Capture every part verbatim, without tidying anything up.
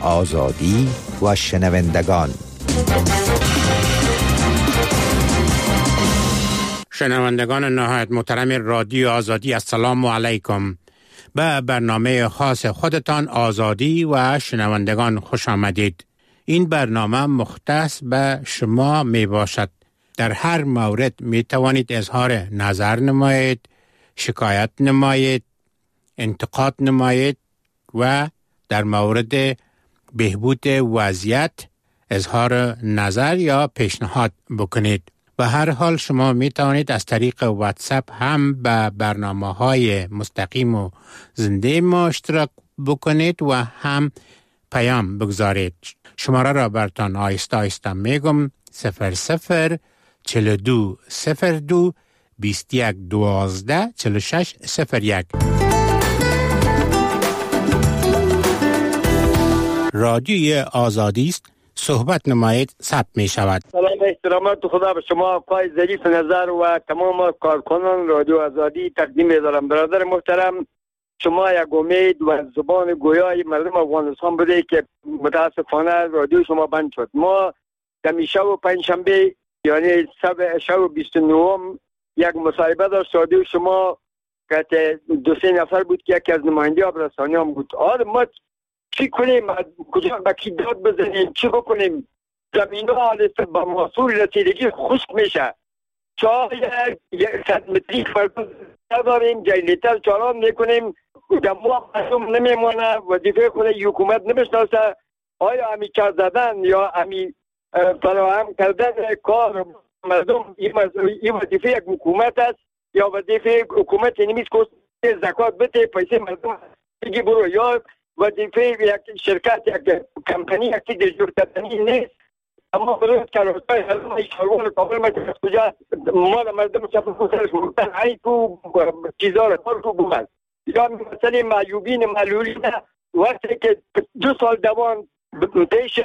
آزادی و شنوندگان. شنوندگان نهایت محترم رادیو آزادی، السلام علیکم. به برنامه خاص خودتان آزادی و شنوندگان خوش آمدید. این برنامه مختص به شما می باشد. در هر مورد می توانید اظهار نظر نمایید، شکایت نمایید، انتقاد نمایید و در مورد بهبود وضعیت اظهار نظر یا پیشنهاد بکنید. به هر حال شما می توانید از طریق واتساپ هم به برنامه‌های مستقیم و زنده ما اشتراک بکنید و هم پیام بگذارید. شماره را براتان آیسته آیسته میگم: صفر صفر چهل و دو صفر دو بیست و یک دوازده چهل و شش صفر یک. رادیوی آزادی است، صحبت نمایید، ثبت می شود. سلام، احترامات خدا به شما آقای ظریف نظر و تمام کارکنان رادیو آزادی تقدیم می دارم. برادر محترم، شما یک امید و زبان گویای مردم افغانستان بوده که متاسفانه رادیو شما بند شد. ما دمی شب پنجشنبه یعنی شب بیست و نهم یک مصاحبه داشت رادیو شما که دو سه نفر بود که یکی از نماینده رسانیان بود. آره ما چی کنیم؟ کجا با کی داد بزنیم؟ چی بکنیم؟ زمین ها با محصول رسیدگی خشک میشه. چای صد متری فرد نداریم، جنریتر چالان میکنیم، دموع مردم نمیمانه، وظیفه خود حکومت نمیشناسه. آیا همی چار زدن یا همی فراهم کردن کار مردم این وظیفه یک حکومت است یا وظیفه حکومت نمیست که زکات بده پیسه مردم بگی برو، یا وظیفه یک شرکت یک کمپانی یک چیز جور کردنی نیست. اما برای کارهای حلم ایشاروان کابل مجلس کجا مال مردم شفت خودش مردن های تو چیزا را کار تو بود. یا مثلا معیوبین معلولین وقتی که دو سال دوان پیش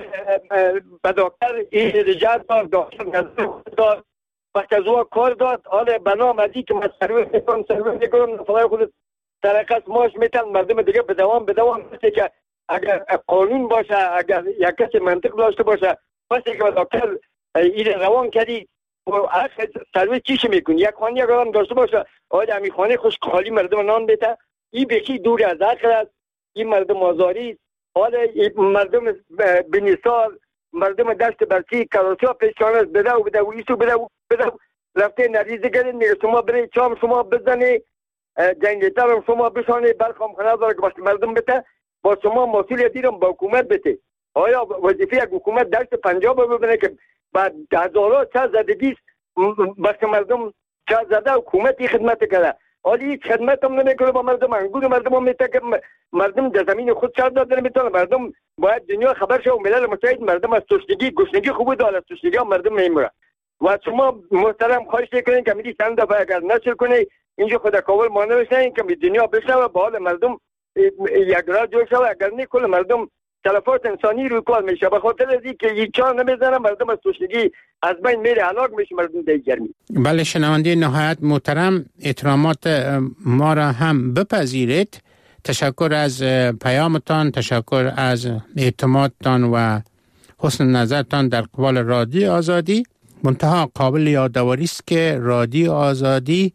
به دکتر این رجاعت دار دکتر نظر دار وقتی از او کار داد، حالا بنام ازی که من سرویس میکنم سرویس میکنم نفلای خود ترقص ماش میتن مردم دیگه به دوام به دوام مثل که اگر قانون باشه، اگر یک کسی منطق داشته باشه، مثل که دکتر این روان کردی اخر سرویس چیش میکنی؟ یک خانه یک آدم داشته باشه، آیا همی خانه خوش خالی مردم نان بیته؟ این بخی دور از عقل است، این مردم آزاری. حالا مردم بنیسال مردم دست برسی کراسی ها پیشانه بده و بده و ایسو بده و بده رفته نریزه گرین میگه شما برای چام شما بزنی جنگیتر هم شما بشانه برخام خانه داره که باشت مردم بده با شما مسئولیتی رو با حکومت بده. آیا وظیفه یک حکومت دست پنجاب ببینه که بعد هزارها چه زدگیست بس مردم چه زده حکومتی خدمت کرده، حالی هیچ خدمت هم نمیکنه با مردم. انگور مردم هم میته که مردم در زمین خود چه داده نمیتونه. مردم باید دنیا خبر شه و ملل متحد مردم از تشنگی گشنگی خوب داره، از تشنگی هم مردم میمیره. و شما محترم خواهش کنین که میدی چند دفعه اگر نشر کنی اینجا خدا کاول ما نوشتن که می دنیا بشنوه با حال مردم یک راه جور شوه. اگر نه کل مردم تلفات انسانی روی کار میشه. به خاطر از این که یک چان نمیزنه مردم از تشنگی از بین میره، هلاک میشه مردم در گرمی. بله شنونده نهایت محترم، احترامات ما را هم بپذیرید. تشکر از پیامتان، تشکر از اعتمادتان و حسن نظرتان در قبال رادیو آزادی. منتها قابل یادآوری است که رادیو آزادی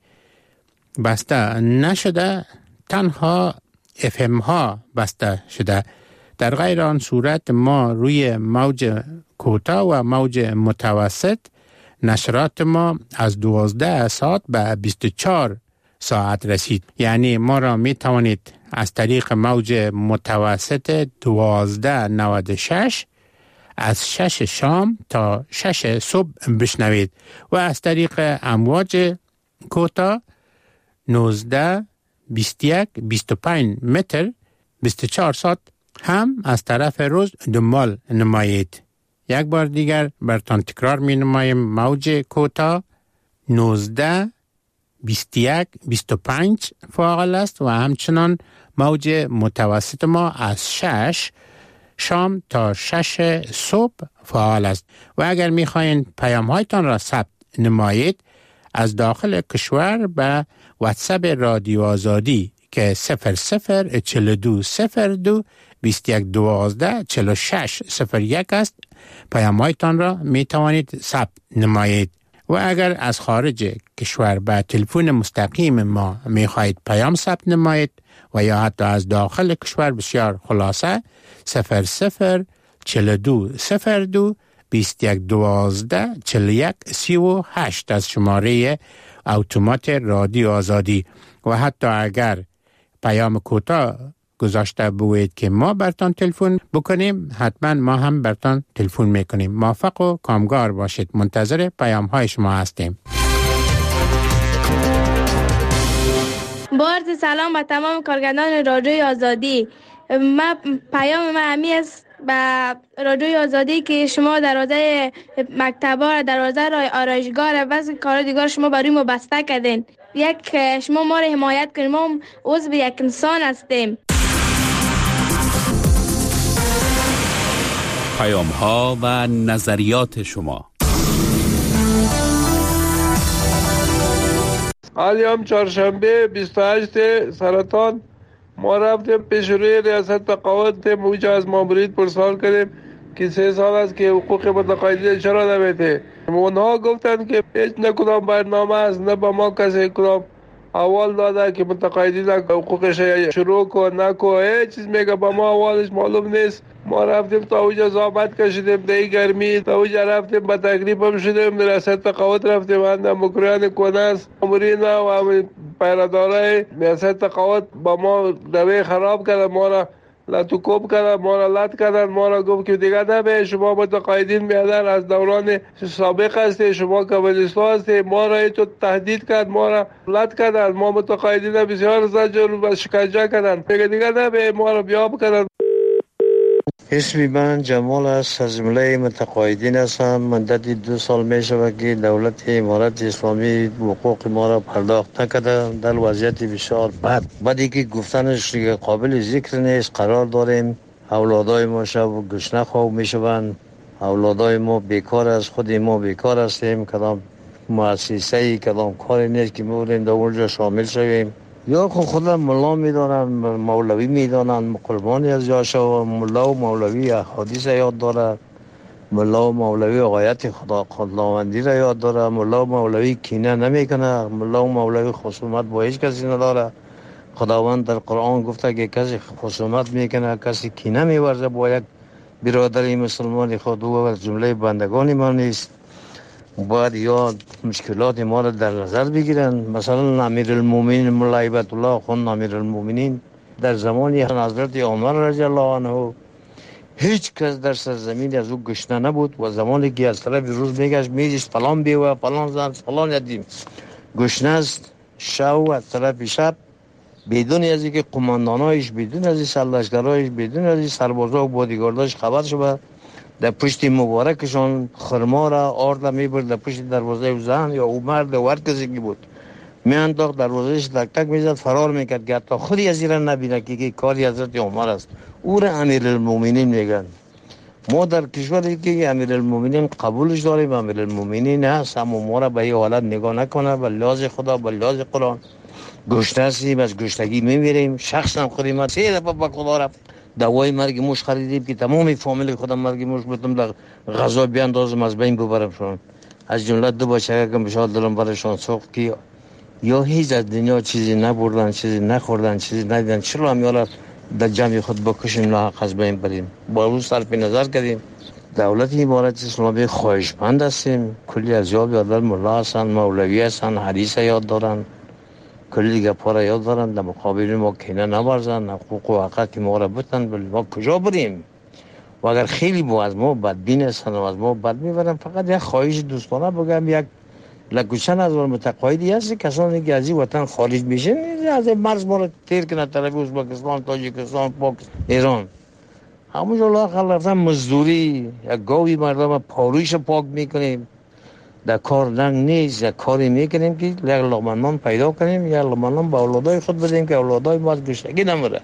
بسته نشده، تنها اف ام ها بسته شده. در غیر آن صورت ما روی موج کوتاه و موج متوسط نشرات ما از دوازده ساعت به بیست و چهار ساعت رسید. یعنی ما را می توانید از طریق موج متوسط دوازده نود و شش از شش شام تا شش صبح بشنوید و از طریق امواج کوتاه نوزده بیست و یک بیست و پنج متر بیست و چهار ساعت هم از طرف روز دنبال نمایید. یک بار دیگر براتان تکرار می نمایم: موج کوتاه نوزده بیست و یک بیست و پنج فعال است و همچنان موج متوسط ما از شش شام تا شش صبح فعال است. و اگر می خواهید پیام هایتان را ثبت نمایید از داخل کشور به واتساپ رادیو آزادی که صفر صفر چل دو صفر دو بیست یک دوازده چل و شش صفر یک است. پیام‌هایتان را می توانید ثبت نمایید. و اگر از خارج کشور به تلفن مستقیم ما می خواهید پیام ثبت نمایید و یا حتی از داخل کشور بسیار خلاصه صفر صفر چل دو صفر دو بیست یک دوازده چل یک سی و هشت از شماره اتومات رادیو آزادی. و حتی اگر پیام کوتاه گذاشته بوید که ما برتان تلفن بکنیم، حتما ما هم برتان تلفن میکنیم. موفق و کامگار باشید. منتظر پیام های شما هستیم. با عرض سلام به تمام کارگردان رادیوی آزادی. ما پیام ما همی است به رادیوی آزادی که شما دروازه مکتبا، دروازه آرایشگاه و بعضی کار دیگر شما برای ما بسته کردین. یک شما ما را حمایت کنید. ما عضو یک انسان هستیم. پیام ها و نظریات شما. حالیام چهارشنبه بیست و هشت سرطان ما رفتیم پیش روی ریاست تقاعد موجه از مامورید پرسان کردیم که سه سال است که حقوق متقاعدین چرا نمیده. اونها گفتن که هیچ نه کدام برنامه است، نه با ما کسی کدام اول داده که متقاعدین حقوقش شروع کن نکو، هیچ چیز میگه با ما اولش معلوم نیست. ما رفتیم تا اوجا زحمت کشیدیم در گرمی، تا اوجا رفتیم با تکلیف هم شدیم، در ریاست تقاعد رفتیم اندم مکریان کناس مامورین و پیراداره ریاست تقاعد با ما دوی خراب کردن، ما را لطوکوب کردن، ما را لط کردن، ما را گفت که دیگه نبه شما متقاعدین میادن از دوران سابق هستی، شما کمونیستا هستی. ما را تو تهدید کرد، ما را لط کردن، ما متقاعدین بسیار زجر و شکنجه کردن، میگه دیگه نبه ما را بیاب کردن. اسمی من جمال است، از جمله متقاعدین هستم. مدتی دو سال می شود که دولت امارت اسلامی حقوق ما را پرداخت نکرده، در وضعیت بسیار بد. بعدی که گفتنش قابل ذکر نیست. قرار داریم اولادای ما شب گشنه خواب می شوند، اولادای ما بیکار است، خود ما بیکار هستیم، کدام مؤسسه‌ای کدام کاری نیست که می‌بودیم در اونجا شامل شویم. یا خود خودم ملا میدانن، مولوی میدانن، قربانی از یاشا. ملا و مولوی احادیث یاد داره، ملا و مولوی آیت خدا خداوندی را یاد داره، ملا و مولوی کینه نمیکنه، ملا و مولوی خصومت با هیچ کسی نداره. خداوند در قرآن گفته که کسی خصومت میکنه، کسی کینه میورزه با یک برادری مسلمان خود، او از جمله بندگان ما نیست. باید یا مشکلات ما را در نظر بگیرن. مثلا امیرالمومنین مولا هیبت الله خان امیرالمومنین در زمانی حضرت عمر رضی الله عنه هیچ کس در سرزمین از او گشنه نبود و زمانی که از طرف روز میگشت میدیش فلان بیوه فلان زن فلان یدیم گشنه است، شو از طرف شب بدون از اینکه قماندانایش، بدون از این سرلشکرایش، بدون از این سربازا و بادیگارداش خبر شده، در پشت مبارکشان خرما را آرد میبرد در پشت دروازه زن یا او مرد و هر کسی که بود میانداخت دروازهش تک تک میزد، فرار میکرد که حتی خودی از این را نبینه که, که کاری حضرت عمر است. او را امیرالمومنین میگن. ما در کشوری که امیرالمومنین قبولش داریم، امیرالمومنین هست، اما ما را به این حالت نگاه نکنه. به لحاظ خدا، به لحاظ قرآن گشنه هستیم، از گشنگی میمیریم. شخصا خودی ما سه دفعه به خدا رفت دوای مرگ موش خریدیم که تمام فامیل خودم مرگ موش بودم در غذا بیاندازم از بین ببرمشون. از جمله دو بچه که بشاد دلم برشان سوخت که یا هیچ از دنیا چیزی نبردن، چیزی نخوردن، چیزی ندیدن، چرا هم یالا در جمع خود بکشیم ناحق از بین بریم. با روز صرف نظر کردیم دولت امارت اسلامی خواهشمند هستیم. کلی از یاد یادر ملا هستن، مولوی هستن، حدیث یاد دارن، کلی دیگه پارا یاد دارن. در مقابل ما کینه نبرزن، حقوق و حقیقت ما را بتن. بلی ما کجا بریم؟ و اگر خیلی با از ما بدبین هستن و از ما بد میبرن، فقط یک خواهش دوستانه بگم، یک لکوچن از متقاعدی هست کسانی که از این وطن خارج میشن از مرز ما را تیر کنه طرف ازبکستان، تاجیکستان، پاکستان، ایران. همونجا لااقل رفتن مزدوری، یک گاوی مردم پارویش پاک میکنیم، در کار ننگ نیست، یک کاری میکنیم که یک لقمه نان پیدا کنیم، یک لقمه نان به اولادای خود بدیم که اولادای ما از گشنگی نمره.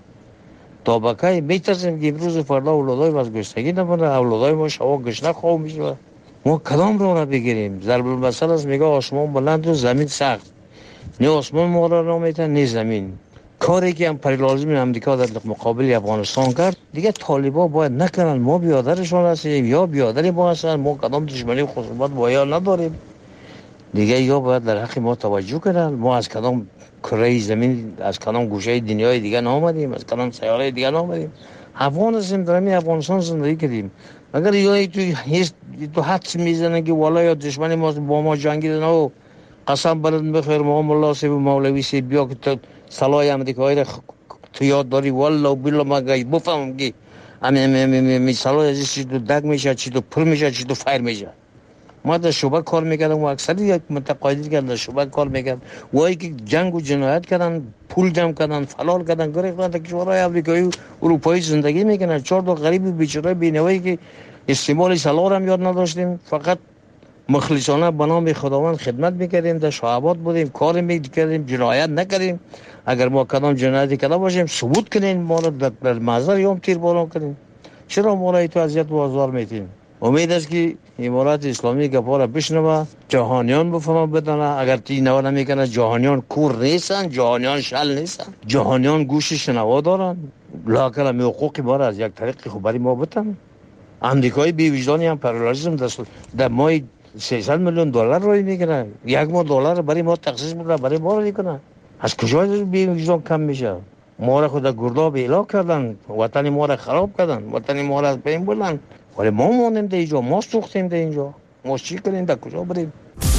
تا بکای میترسیم که امروز فردا اولادای ما از گشنگی نمره، اولادای ما شوا گشنه خواه میشه. ما کدام رو را بگیریم؟ ضرب المثل است میگه آسمان بلند و زمین سخت. نه آسمان ما را نمیتن نه زمین. کاری که امپریالیسم امریکا در مقابل افغانستان کرد دیگه طالبان باید نکنن. ما بیادرشون هستیم یا بیادری ما هستن، ما کدام دشمنی خصوصات با یا نداریم دیگه، یا باید در حق ما توجه کنن. ما از کدام کره زمین، از کدام گوشه دنیای دیگه نامدیم، از کدام سیاره دیگه نامدیم. افغان هستیم، در همین افغانستان زندگی کردیم. اگر یا تو هیچ تو حدس میزنن که والا یا دشمن ما با ما جنگیدن و قسم بلند بخیر ما مولا سی مولوی سی بیا که تو سلای امریکایی را تو یاد داری والا و بیلا ما گاهی بفهمم که امی سلای ازی چی تو دگ میشه، چی تو پر میشه، چی تو فایر میشه. ما در شعبه کار میکردم و اکثر یک متقاعدی که در شعبه کار میکرد وایی که جنگ و جنایت کردن، پول جمع کردن، فلال کردن، گریختن تا کشورهای امریکایی و اروپایی زندگی میکنن. چهار تا غریب بیچاره بینوایی که استعمال سلار هم یاد نداشتیم، فقط مخلصانه به نام خداوند خدمت میکردیم، در شعبات بودیم، کار میکردیم، جنایت نکردیم. اگر ما کدام جنایتی کرده باشیم ثبوت کنین، ما را در محضر یوم تیر باران کنین. چرا ما را تو اذیت و آزار میتین؟ امید است که امارات اسلامی گپا را بشنوه، جهانیان بفهمه بدانه. اگر تی نوا نمیکنه جهانیان کور نیستن، جهانیان شل نیستن، جهانیان گوش شنوا دارن. لاکل می حقوقی ما را از یک طریق خبری ما بتن. امریکای بی وجدانی هم پرلاریسم دست در ماه سیصد میلیون دلار روی میکنه، یک ماه دلار برای ما تخصیص میکنه، برای ما رو میکنه. از کجا بی وجدان کم میشه؟ ما را خود گرداب اعلام کردن، وطن ما را خراب کردن، وطن ما را از بین بردن. ولی ما مونیم در اینجا، ما سوختیم در اینجا، ما چی کنیم، در کجا بریم؟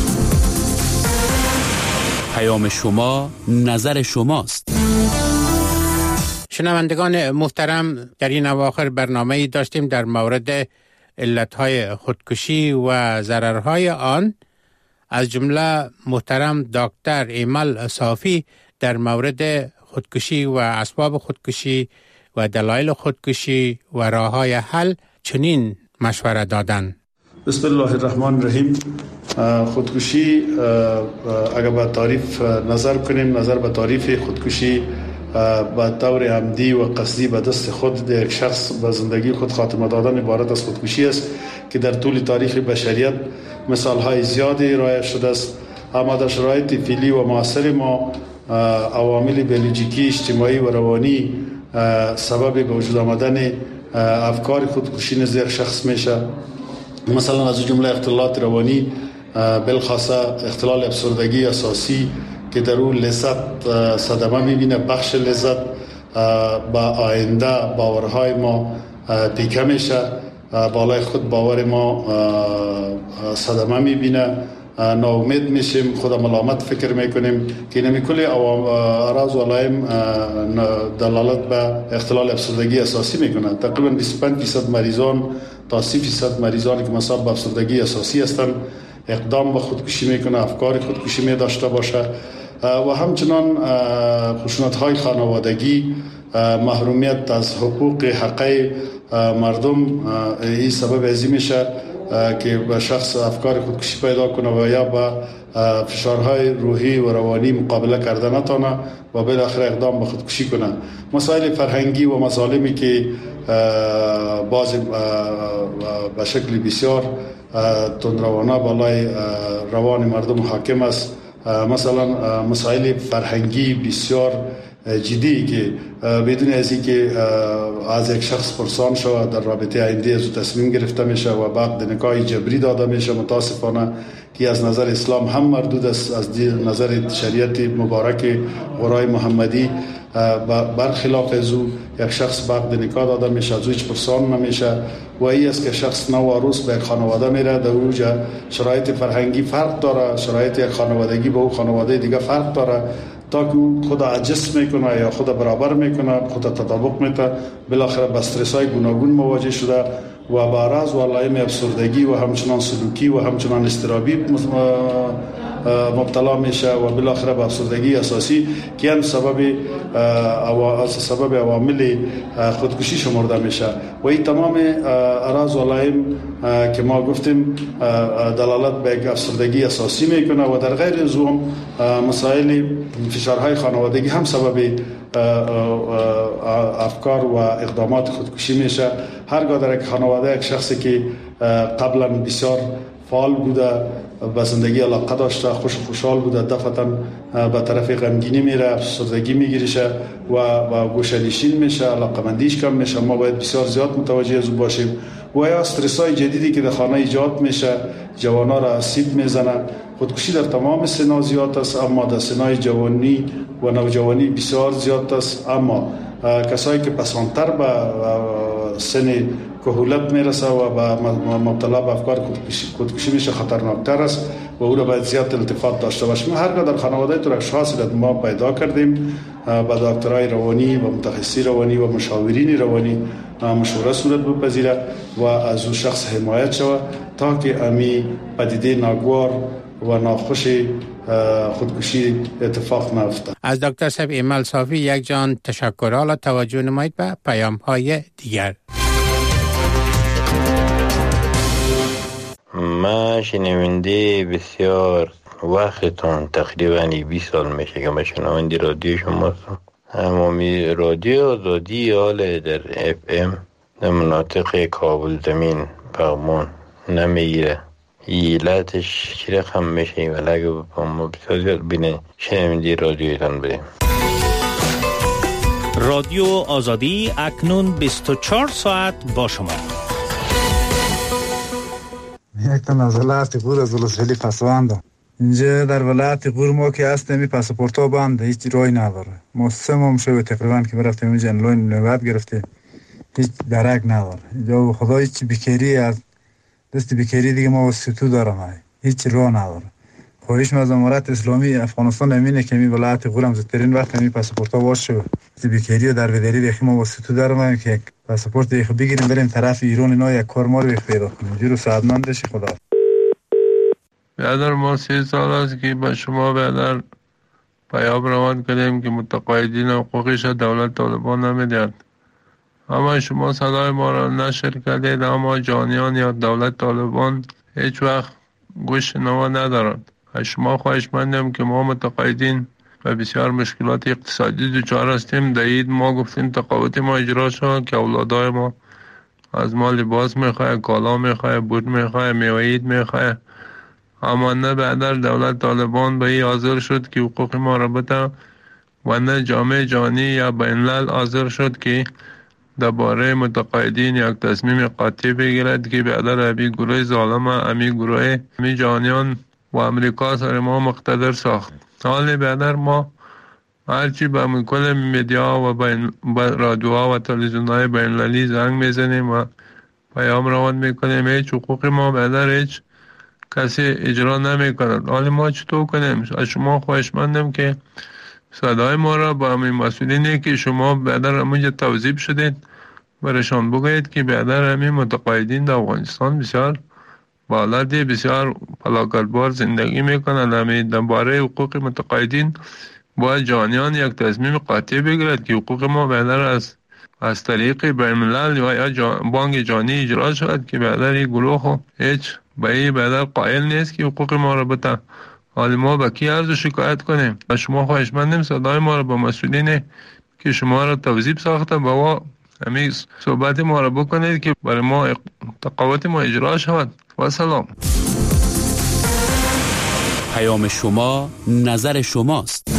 پیام شما نظر شماست. شنوندگان محترم، در این اواخر برنامه‌ای داشتیم در مورد علتهای خودکشی و ضررهای آن. از جمله محترم دکتر ایمل صافی در مورد خودکشی و اسباب خودکشی و دلایل خودکشی و راههای حل چنین مشوره دادن. بسم الله الرحمن الرحیم. خودکشی اگر به تعریف نظر کنیم، نظر به تعریف خودکشی به طور عمدی و قصدی به دست خود یک شخص به زندگی خود خاتمه دادن عبارت از خودکشی است که در طول تاریخ بشریت مثالهای زیادی رایج شده است. اما در شرایط فعلی و معاصر ما عوامل بیولوژیکی، اجتماعی و روانی سبب به وجود آمدن افکار خودکشی نزد یک شخص میشه. مثلا از جمله اختلالات روانی، بالخاصه اختلال افسردگی اساسی که در اون لذت صدمه میبینه، بخش لذت با آینده باورهای ما پیکه میشه، بالای خود باور ما صدمه میبینه، ناامید میشیم، خود ملامت فکر میکنیم که نمی کلی اعراض و علائم دلالت به اختلال افسردگی اساسی میکنه. تقریبا بیست و پنج درصد مریضان تا سی درصد مریضانی که مصاب به افسردگی اساسی هستند اقدام به خودکشی میکنه، افکار خودکشی می داشته باشه. و همچنان خشونت‌های خانوادگی، محرومیت از حقوق حقی مردم، این سبب ازی میشه که به شخص افکار خودکشی پیدا کنه و یا با فشارهای روحی و روانی مقابله کرده نتونه و بالاخره اقدام به خودکشی کنه. مسائل فرهنگی و مظالمی که باز به شکل بسیار تندروانه بالای روان مردم حاکم است. مثلا مسائل فرهنگی بسیار جدی که بدون از اینکه از یک شخص پرسان شود در رابطه آینده از تصمیم گرفته میشه و بعد نکاح جبری داده میشه، متاسفانه که از نظر اسلام هم مردود است، از نظر شریعت مبارک قرآن محمدی برخلاف از او یک شخص بعد نکاح داده میشه، از او هیچ پرسان نمیشه و این است که شخص نو عروس به یک خانواده میره. در اوجا شرایط فرهنگی فرق داره، شرایط یک خانوادگی به او خانواده دیگه فرق داره، تا که خود عجز میکنه یا خود برابر میکنه، خود تطابق میده، بالاخره با استرس های گوناگون مواجه شده و با اعراض و علائم افسردگی و همچنان سلوکی و همچنان اضطرابی مبتلا میشه و بالاخره به افسردگی اساسی که هم سبب سبب عوامل خودکشی شمرده میشه. و این تمام اعراض و علائم که ما گفتیم دلالت به یک افسردگی اساسی میکنه و در غیر از اون مسائل فشارهای خانوادگی هم سبب افکار و اقدامات خودکشی میشه. هرگاه در یک خانواده یک شخصی که قبلا بسیار فعال بوده، به زندگی علاقه داشته، خوش خوشحال بوده، دفعتا به طرف غمگینی میره، افسردگی میگیرشه و و گوشه‌نشین میشه، علاقمندیش کم میشه. ما باید بسیار زیاد متوجه از او باشیم. و یا استرس های جدیدی که در خانه ایجاد میشه جوانا را اسید میزنه. خودکشی در تمام سنا زیاد است، اما در سنای جوانی و نوجوانی بسیار زیاد است. اما کسایی که پسانتر به سن کهولت میرسه و به مبتلا به افکار خودکشی میشه خطرناکتر است و او را باید زیاد التفات داشته باشیم. هرگاه در خانواده تو اشخاصی را ما پیدا کردیم، با دکترای روانی و متخصصی روانی و مشاورین روانی مشوره صورت بپذیره و از او شخص حمایت شود تا که امی پدیده ناگوار و ناخوش خودکشی اتفاق نیفتد. از دکتر صاحب ایمل صافی یک جان تشکر. حالا توجه نمایید به پیام های دیگر. ما شنونده بسیار وقتتون تقریبا بیست سال میشه که ما شنونده رادیو شما هستم. همامی رادیو آزادی حال در اف ام در مناطق کابل زمین پغمان نمیگیره. ایلاتش چی رقم میشه ولی اگه ما بسیار زیاد بینه شنونده رادیویتان بریم. رادیو آزادی اکنون بیست و چهار ساعت با شما. یک تا از ولایت غور از ولسوالی پسواندم. اینجا در ولایت غور ما که هستیم این پاسپورت ها بنده، هیچ راهی نداره. ما سه ماه شده تقریبا که رفتیم اینجا انلاین نوبت گرفته، هیچ درک نداره. اینجا خدا هیچ بیکاری از دست بیکاری دیگه ما واسطو دارم، هیچ راه نداره. خواهش از امارت اسلامی افغانستان امینه که می ولایت غور هم زودترین وقت می پاسپورت ها باشه. بیکاری و در بدری دیگه ما واسطو دارم که پاسپورت دیگه بگیریم بریم طرف ایران اینا یک کار ما رو پیدا کنیم. جورو سعادتمند بشی خدا. برادر ما سی سال است که با شما برادر پیام روان کردیم که متقاعدین حقوقش دولت طالبان نمیدهد. اما شما صدای ما را نشر کردید، اما جانیان یا دولت طالبان هیچ وقت گوش نوا ندارند. از شما خواهش مندم که ما متقاعدین و بسیار مشکلات اقتصادی دچار هستیم. در عید ما گفتیم تقاعد ما اجرا شد که اولادای ما از ما لباس میخواه، کالا میخواه، بود میخواه، میوه عید میخواه. اما نه بعدر دولت طالبان به این حاضر شد که حقوق ما را بده و نه جامعه جهانی یا بین الملل حاضر شد که درباره متقاعدین یک تصمیم قاطع بگیرد که بعدر امی گروه ظالم امی گروه امی جهانیان و امریکا سر ما مقتدر ساخت. حال بعدر ما هرچی به کل میدیا و بین رادیوها و تلویزیون‌های بین المللی زنگ میزنیم و پیام روان میکنیم، هیچ حقوق ما بعدر هیچ کسی اجرا نمیکند. حال ما چطور کنیم؟ از شما خواهشمندم که صدای ما را با همین مسئولینی که شما بعدر همونجا توضیح شدید برشان بگویید که بعدر همین متقاعدین در افغانستان بسیار بالادی بسیار فلاکتبار زندگی میکنند. همین درباره حقوق متقاعدین باید جهانیان یک تصمیم قاطع بگیرد که حقوق ما بعدر از از طریق بین الملل و یا جان بانک جهانی اجرا شود که بعدر این گروه هیچ به این بعدر قائل نیست که حقوق ما را بده. حال ما با کی عرض شکایت کنیم؟ و شما خواهش مندیم صدای ما را با مسئولین که شما را توضیح ساخته با همین صحبت ما را بکنید که برای ما تقاعد ما اجرا شود. و سلام. پیام شما نظر شماست.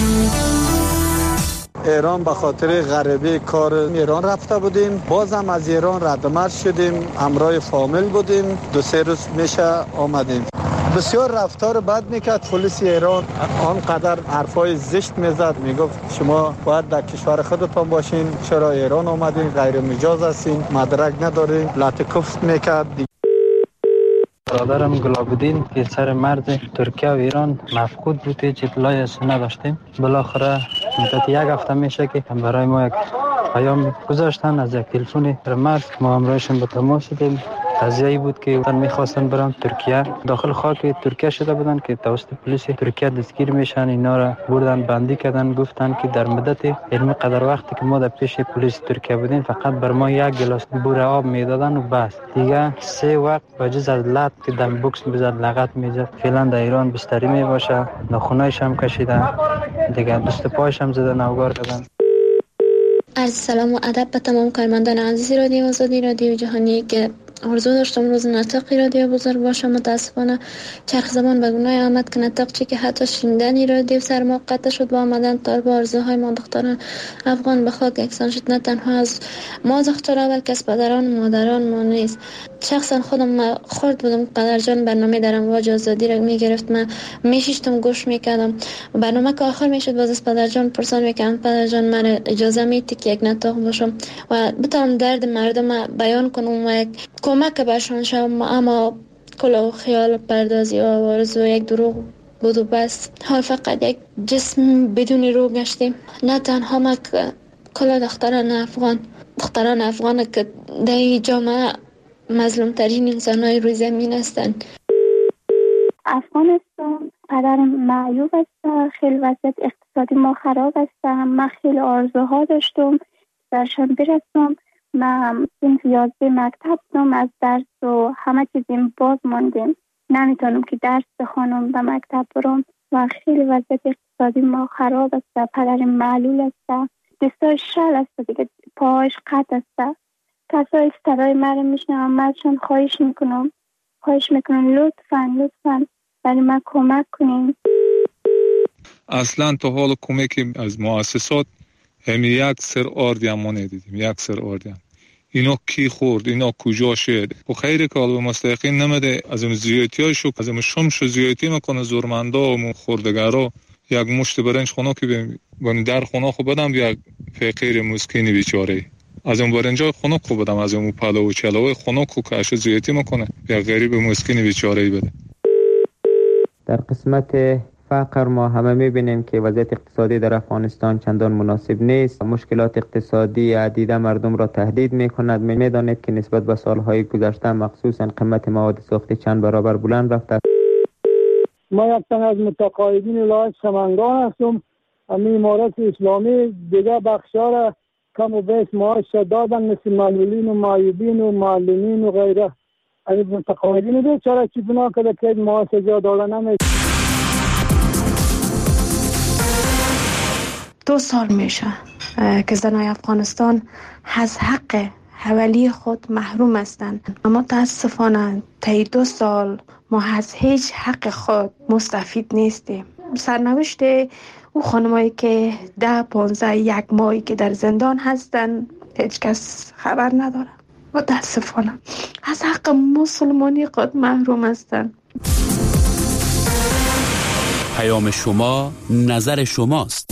ایران به خاطر غریبه کار ایران رفته بودیم، بازم از ایران ردمرد شدیم، همراه فامیل بودیم، دو سه روز میشه آمدیم. بسیار رفتار بد میکرد پلیس ایران، آنقدر حرفای زشت میزد، میگفت شما باید در کشور خودتان باشین، چرا ایران آمدین، غیر مجاز هستین، مدرک ندارین، لطکفت میکرد. برادرم گلابودین که سر مرز ترکیه و ایران مفقود بود، هیچ اطلاعی از نداشتیم. بالاخره مدت یک هفته میشه که برای ما یک پیام گذاشتن از یک تلفن در مرز، ما همراهشون به تماس شدیم. قضیه‌ای بود که من می‌خواستن برام ترکیه، داخل خاک ترکیه شده بودن که توسط پلیس ترکیه دستگیر میشن، اینا را بردن بندی کردن، گفتن که در مدت علمی قدر وقتی که ما در پیش پلیس ترکیه بودیم فقط بر ما یک گلاس بوره آب میدادن و بس، دیگه سه وقت بجز از لط که دم بوکس میزد لغت میزد. فعلا در ایران بستری میباشه، ناخونایش هم کشیدن، دیگه دست پایش هم زدن، اوگار کردن. عرض سلام و ادب به تمام کارمندان عزیز رادیو آزادی رادیو جهانی که آرزو داشتم روز نطقی رادیو بزرگ باشه. متاسفانه چرخ زمان به گناه آمد که نطق چی که حتی شنیدن رادیو سر ما قطع شد. با آمدن طالب آرزوهای ما دختران افغان به خاک یکسان شد. نه تنها از ما دخترها بلکه از پدران و مادران ما نیست. شخصا خودم خورد بودم قدر جان برنامه در امواج آزادی را میگرفت. من میشیشتم گوش میکردم. برنامه که آخر میشد باز از پدر جان پرسان میکردم پدر جان من اجازه میدی که یک نطق باشم و بتونم درد مردم بیان کنم و یک کمک برشان شم. اما کل خیال پردازی و آرزو یک دروغ بود و بس. حال فقط یک جسم بدون روح گشتیم. نه تنها ما که کل دختران افغان دختران افغان که در جامعه مظلوم ترین انسان های روی زمین هستند. افغانستان پدر معیوب است. خیلی وضعیت اقتصادی ما خراب است. من خیلی آرزوها داشتم درشان برسم. من این یازده مکتب دم از درس و همه چیزیم باز ماندیم. نمیتونم که درس بخونم به مکتب برم و خیلی وضعیت اقتصادی ما خراب است. پدر معلول است. دستای شل است دیگه، پاهاش قطع است. کسای صدای مرا میشنم. من ازشان خواهش میکنم خواهش میکنم لطفاً لطفاً برای من کمک کنین. اصلا تا حال کمکی از مؤسسات همین یک سر آردی هم ما ندیدیم. یک سر آردی هم. اینا کی خورد؟ اینا کجا شد؟ و خیلی که حالا مستحقین نمیده. از این زیادتی های شو از این شمش زیادتی میکنه زورمندا و خوردگرا. یک مشت برنج خونه که بیم در خونه خو بدم یک فقیر مسکینی بیچاره. از اون برنجای خونه خو بدم از اون پلو و چلو خونه کو که اش زیادتی میکنه یک غریب مسکینی بیچاره بده. در قسمت فقر ما همه میبینیم که وضعیت اقتصادی در افغانستان چندان مناسب نیست. مشکلات اقتصادی عدیده مردم را تهدید میکند. میدانید که نسبت به سالهای گذشته مخصوصا قیمت مواد ساختی چند برابر بلند رفته. ما یک تن از متقاعدین ولایت سمنگان هستم. همین امارت اسلامی دیگه بخشا را کم و بیش معاش دادن مثل معلولین و معیوبین و معلمین و غیره. از متقاعدین بیچاره چی گناه کرده که معاش جا دادن نمیشه. دو سال میشه که زنای افغانستان از حق حوالی خود محروم هستند. اما متاسفانه طی دو سال ما از هیچ حق خود مستفید نیستیم. سرنوشت او خانمایی که ده پانزده یک ماهی که در زندان هستن هیچ کس خبر نداره. متاسفانه از حق مسلمانی خود محروم هستند. پیام شما نظر شماست.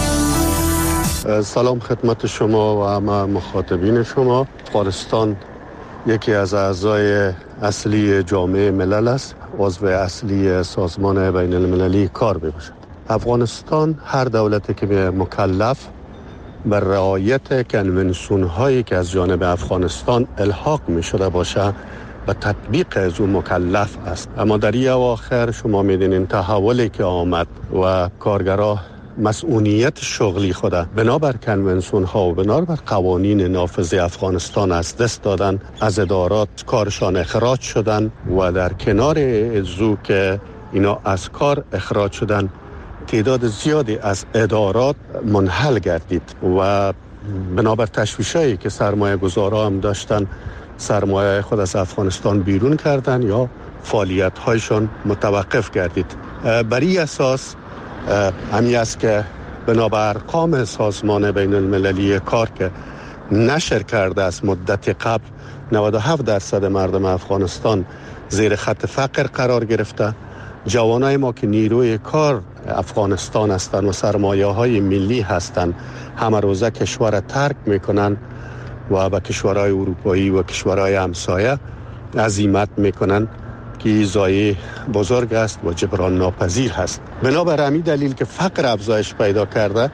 سلام خدمت شما و همه مخاطبین شما. افغانستان یکی از اعضای اصلی جامعه ملل است. عضو اصلی سازمان بین المللی کار میباشد. افغانستان هر دولتی که مکلف بر رعایت کنونسیون هایی که از جانب افغانستان الحاق می شده باشه به تطبیق از اون مکلف است. اما در این اواخر شما میدونین تحولی که آمد و کارگرها مسئولیت شغلی خود بنابر کنونسیون ها و بنابر قوانین نافذ افغانستان از دست دادن، از ادارات کارشان اخراج شدن و در کنار ازو که اینا از کار اخراج شدن تعداد زیادی از ادارات منحل گردید و بنابر تشویشایی که سرمایه گذارا هم داشتن سرمایه خود از افغانستان بیرون کردن یا فعالیت هایشان متوقف گردید. بر این اساس همی است که بنابر ارقام سازمان بین المللی کار که نشر کرده از مدت قبل نود و هفت درصد مردم افغانستان زیر خط فقر قرار گرفته. جوانای ما که نیروی کار افغانستان هستند و سرمایه های ملی هستند همه روزه کشور ترک میکنن و به کشورهای اروپایی و کشورهای همسایه عزیمت میکنن که ضایعه بزرگ است و جبران ناپذیر هست. بنابر همین دلیل که فقر افزایش پیدا کرده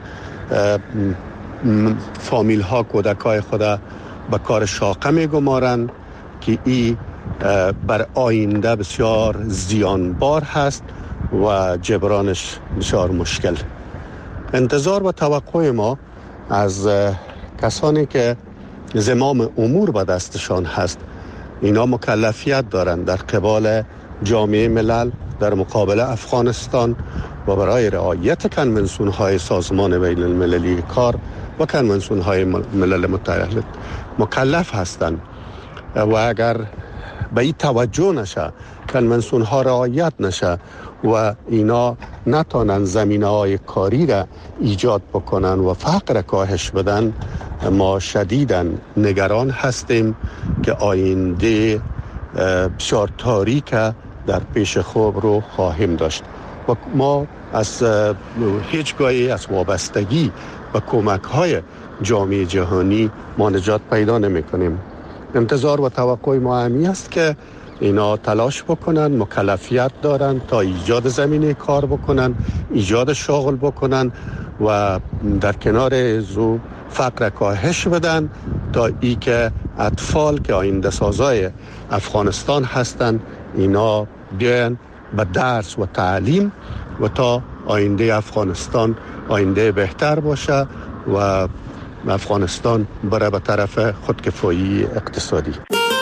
فامیل ها کودکای خود به کار شاقه میگمارند که این بر آینده بسیار زیانبار هست و جبرانش بسیار مشکل. انتظار و توقع ما از کسانی که زمام امور به دستشان هست اینا مکلفیت دارند در قبال جامعه ملل در مقابل افغانستان و برای رعایت کنونسیون های سازمان بین المللی کار و کنونسیون های ملل متحد مکلف هستند و اگر به این توجه نشه، کنونسیون ها رعایت نشه و اینا نتانن زمینه های کاری را ایجاد بکنن و فقر را کاهش بدن، ما شدیداً نگران هستیم که آینده بسیار تاریک در پیش خود رو خواهیم داشت و ما از هیچگاهی از وابستگی به کمک های جامعه جهانی ما نجات پیدا نمی کنیم. انتظار و توقع ما همی است که اینا تلاش بکنن، مکلفیت دارن تا ایجاد زمینه کار بکنن، ایجاد شغل بکنن و در کنار زو فقر کاهش بدن تا ای که اطفال که آینده سازای افغانستان هستن اینا بیان به درس و تعلیم و تا آینده افغانستان آینده بهتر باشه و افغانستان بره به طرف خودکفایی اقتصادی.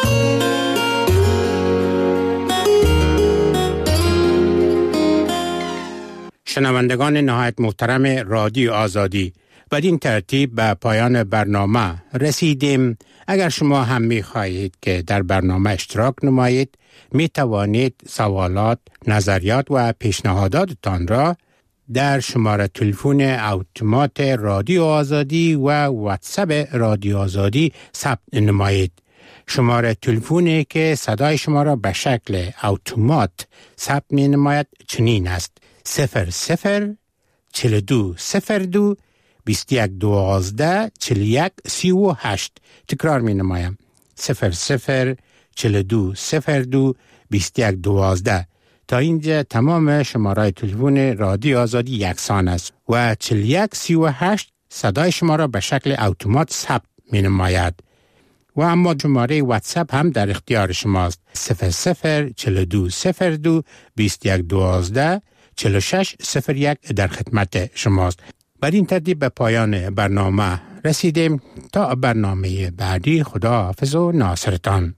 شنوندگان نهایت محترم رادیو آزادی، بدین ترتیب به پایان برنامه رسیدیم. اگر شما هم می خواهید که در برنامه اشتراک نمایید، می توانید سوالات، نظریات و پیشنهاداتتان را در شماره تلفن اتومات رادیو آزادی و واتساپ رادیو آزادی ثبت نمایید. شماره تلفنی که صدای شما را به شکل اتومات ثبت می نماید چنین است: صفر صفر چل دو صفر دو بیست یک دوازده چل یک سی و هشت. تکرار می نمایم: صفر صفر چل دو صفر دو بیست یک دوازده. تا اینجا تمام شماره تلفن رادیو آزادی یکسان است و چل یک سی و هشت صدای شما را به شکل اتومات ثبت می نماید. و اما شماره واتساپ هم در اختیار شماست: صفر صفر چل دو صفر دو بیست یک دوازده چل و شش صفر یک در خدمت شماست. بر این ترتیب به پایان برنامه رسیدیم. تا برنامه بعدی، خدا حافظ و ناصرتان.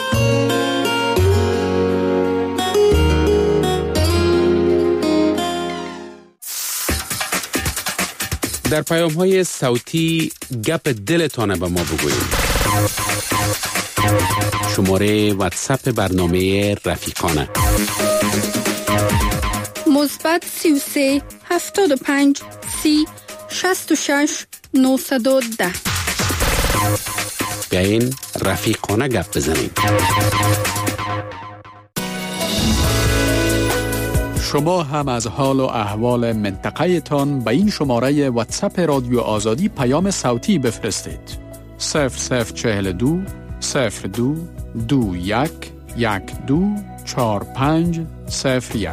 در پیام های صوتی گپ دلتانه به ما بگویید. شماره واتساپ برنامه رفیقانه مثبت سی و سه هفتاد و پنج سی شصت و شش نهصد و ده. بیاین رفیقانه گپ بزنیم. شما هم از حال و احوال منطقه تان به این شماره واتساپ رادیو آزادی پیام صوتی بفرستید: صفر صفر چهل دو صفر دو دو یک یک دو چار پنج صفر یک.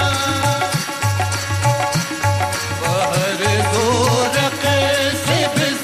से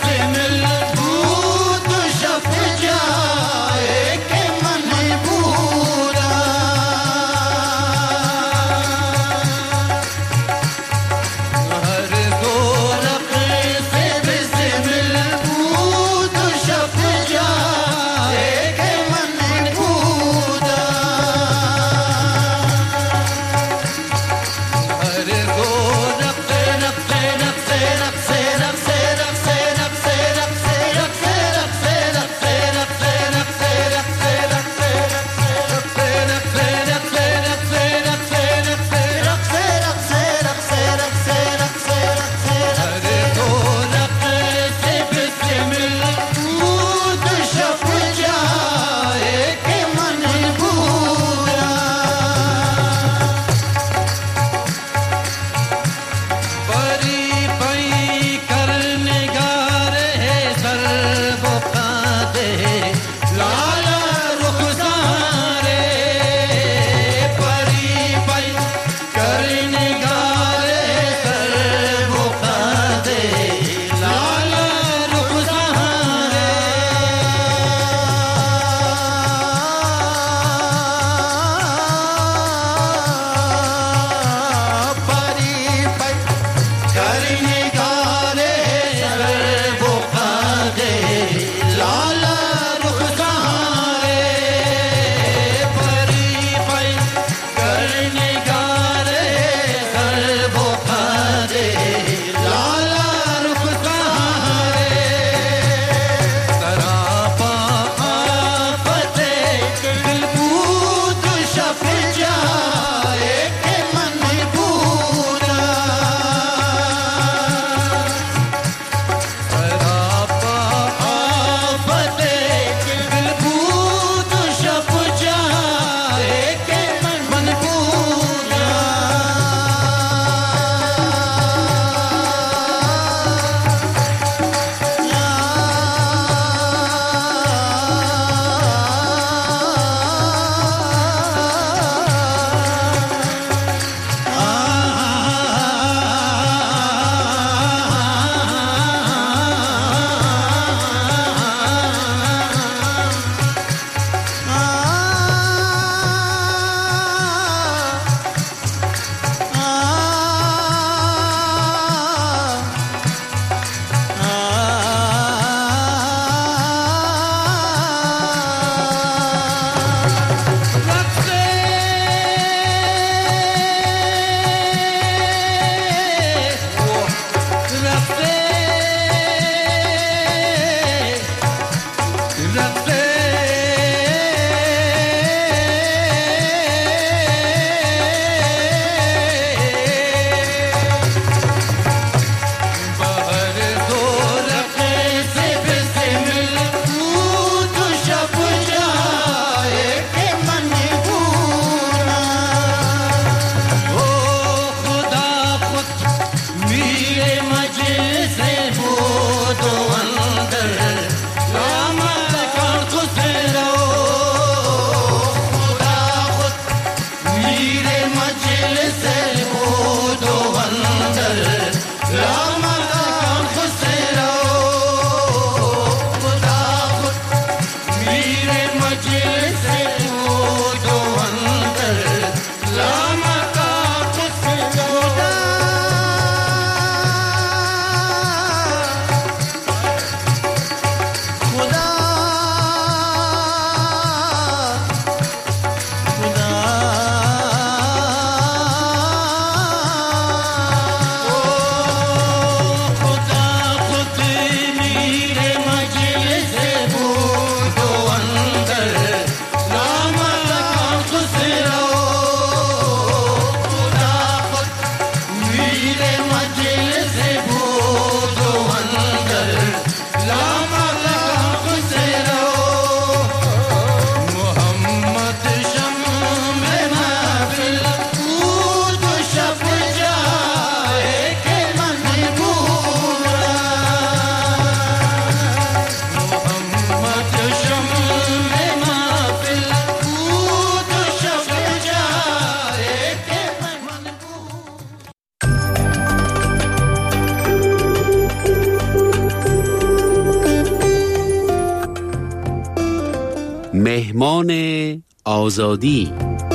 مهمان آزادی.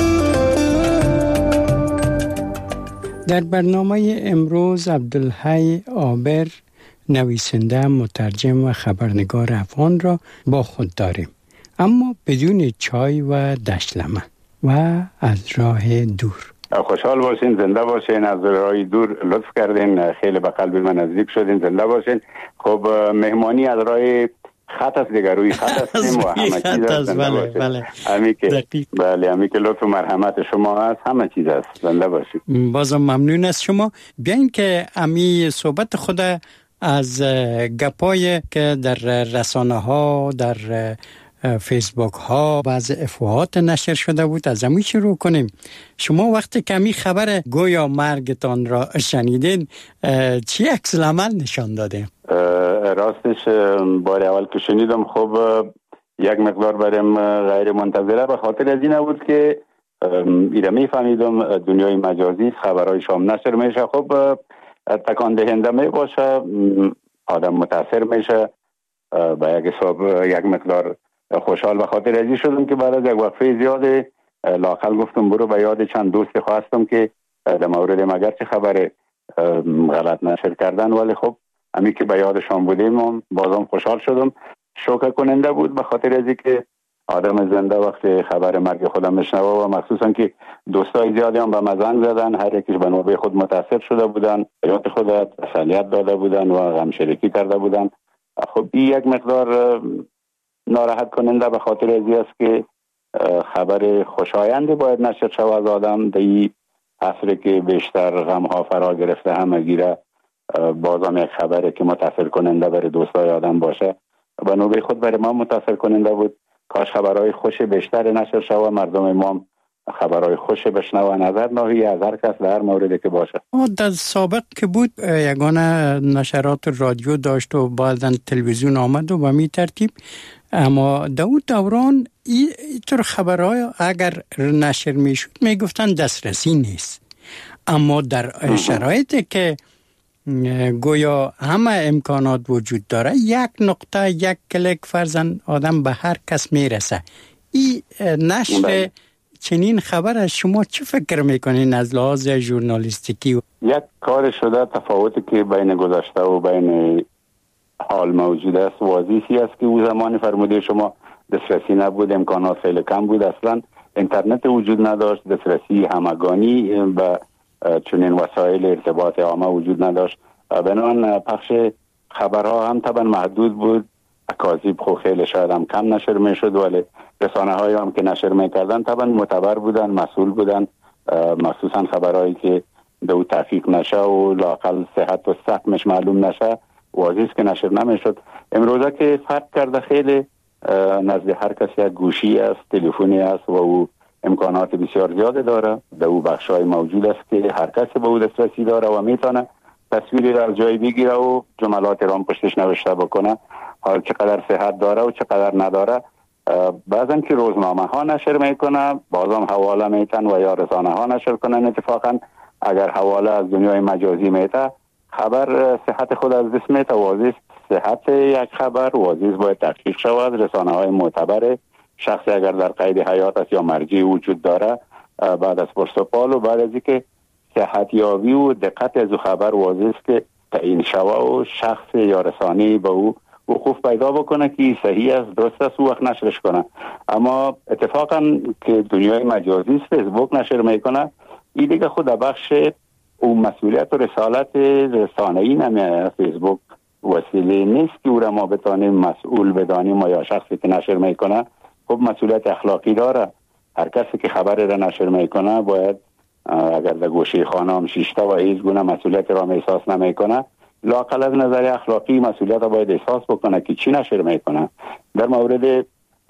در برنامه امروز عبدالحی عابر، نویسنده، مترجم و خبرنگار افغان را با خود داریم، اما بدون چای و دشلمه و از راه دور. خوشحال باشین، زنده باشین، از راه دور لطف کردین، خیلی به قلب من نزدیک شدین، زنده باشین. خب مهمانی از راه خط است دیگر، روی خط هستیم و همه چیز است. بله بله امی که بله امی که لطف و مرحمت شما هست، همه چیز است. زنده باشید. بازم ممنون از شما. بیاین که امی صحبت خود از گپای که در رسانه ها، در فیسبوک ها بعض افواهات نشر شده بود، از همین شروع کنیم. شما وقتی که امی خبر گویا مرگتان را شنیدین، چی عکس العمل نشان داده؟ راستش بار اول که شنیدم خب یک مقدار برام غیر منتظره، به خاطر از این بود که ایره میفهمیدم دنیای مجازی خبرهای شام نشر میشه، خب تکان دهنده می باشه، آدم متاثر میشه، به یک حساب یک مقدار خوشحال به خاطر ازی شدم که بعد از یک وقفه زیاد لااقل گفتم برو به یاد چند دوست خواستم که در مورد مگر چه خبر غلط نشر کردن، ولی خب همین که به یادشان بودیم بازم خوشحال شدم. شوکه کننده بود به خاطر ازی که آدم زنده وقتی خبر مرگ خودم میشنوه و مخصوصا که دوستای زیادی هم به مزنگ زدن، هر یکیش به نوبه خود متاثر شده بودن، حیات خود تسلیت داده بودن و غم شریکی کرده بودن. خب این یک مقدار ناراحت کننده به خاطر ازی است که خبر خوشایندی باید نشر شود از آدم در این عصری که بیشتر غم ها فرا گرفته همه گیره، بازم یک خبری که متاثر کننده برای دوستای آدم باشه به نوبه خود برای ما متاثر کننده بود. کاش خبرهای خوش بیشتر نشر شود، مردم ما خبرهای خوش بشنوه، نظر ناهی از هر کس در هر موردی که باشه. در سابق که بود یگانه نشرات رادیو داشت و بعداً تلویزیون آمد و به می ترتیب، اما داود دوران اینطور خبرهای اگر نشر می شد می گفتن دسترسی نیست، اما در شرایطی که گویا همه امکانات وجود داره، یک نقطه یک کلیک فرزن آدم به هر کس میرسه. این نشر چنین خبر از شما چه فکر میکنین از لحاظ ژورنالیستیکی؟ یک کار شده تفاوتی که بین گذشته و بین حال موجود است واضحی است که او زمان فرموده شما دسترسی نبود، امکانات خیلی کم بود، اصلا اینترنت وجود نداشت، دسترسی همگانی به چنین وسایل ارتباط عامه وجود نداشت، بنابراین پخش خبرها هم طبعا محدود بود، اکاذیب خو خیلی شاید هم کم نشر میشد، ولی رسانه های هم که نشر میکردن طبعا معتبر بودن، مسئول بودن، مخصوصا خبرهایی که دو تحقیق نشه و لااقل صحت و سقمش معلوم نشه واضح است که نشر نمیشد. امروزه که فرق کرده، خیلی نزد هر کسی یک گوشی است، تلفنی است و او امکانات بسیار زیاد داره، در او بخشای موجود است که هر کسی به او دسترسی داره و میتونه تصویری را از جایی بگیره و جملات را پشتش نوشته بکنه، حال چقدر صحت داره و چقدر نداره بعضن که روزنامه ها نشر میکنه، بازم حواله میتن و یا رسانه ها نشر کنن. اتفاقا اگر حواله از دنیای مجازی میته، خبر صحت خود از دست میته. واضح صحت یک خبر واضح باید تحقیق شود. رسانه های معتبر، شخصی اگر در قید حیات است یا مرجع وجود داره، بعد از پرسپال و بعد از اینکه صحت یابی و دقت از خبر واضح است که تعیین شوه و شخص یا رسانه به او وقوف پیدا بکنه که صحیح است، درست است، او وقت نشرش کنه. اما اتفاقا که دنیای مجازی است، فیسبوک نشر میکنه، این دیگه خود بخش او مسئولیت و رسالت رسانه‌ای نمیه. فیسبوک وسیله نیست که او را ما بتانیم مسئول بدانیم و یا شخصی که نشر میکنه خب مسئولیت اخلاقی داره. هر کسی که خبر را نشر میکنه باید اگر در گوشه خانه هم شیشته و هیچ گونه مسئولیت را احساس نمیکنه، لااقل از نظر اخلاقی مسئولیت را باید احساس بکنه که چی نشر میکنه. در مورد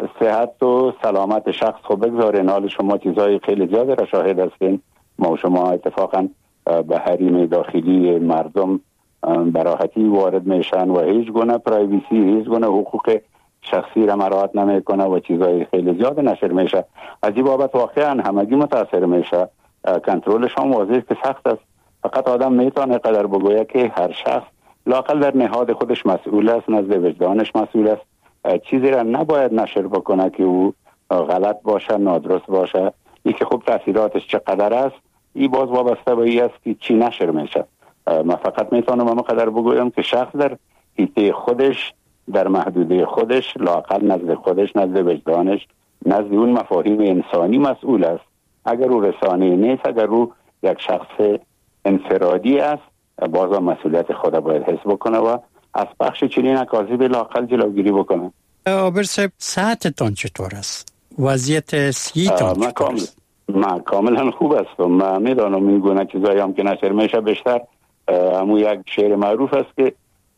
صحت و سلامت شخص خب بگذارین، حال شما چیزهای خیلی زیاده را شاهد هستین. ما و شما اتفاقا به حریم داخلی مردم براحتی وارد میشن و هیچ گونه پرایویسی، هیچ گونه حقوق شخصی را مراعات نمیکنه و چیزهای خیلی زیاد نشر میشه. از این بابت واقعا همگی متاثر میشه. کنترلش هم واضحه که سخت است. فقط آدم میتونه قدر بگویه که هر شخص لااقل در نهاد خودش مسئول است، نزد وجدانش مسئول است. چیزی را نباید نشر بکنه که او غلط باشه، نادرست باشه. این که خب تاثیراتش چقدر است، این باز وابسته به این است که چی نشر میشه. من فقط میتونم اما قدر بگویم که شخص در حیطه خودش، در محدوده خودش، لااقل نزد خودش، نزد وجدانش، نزد اون مفاهیم انسانی مسئول است. اگر او رسانه نیست، اگر او یک شخص انفرادی است، بازم مسئولیت خود باید حس بکنه و از بخش چنین اکاذیب لااقل جلوگیری بکنه. عابر صاحب، صحتتان چطور است؟ وضعیت صحیتان چطور است؟ من کاملا خوب هستم. من میدانم این گونه چیزایی هم که نشر میشه بیشتر همون یک شعر معروف است که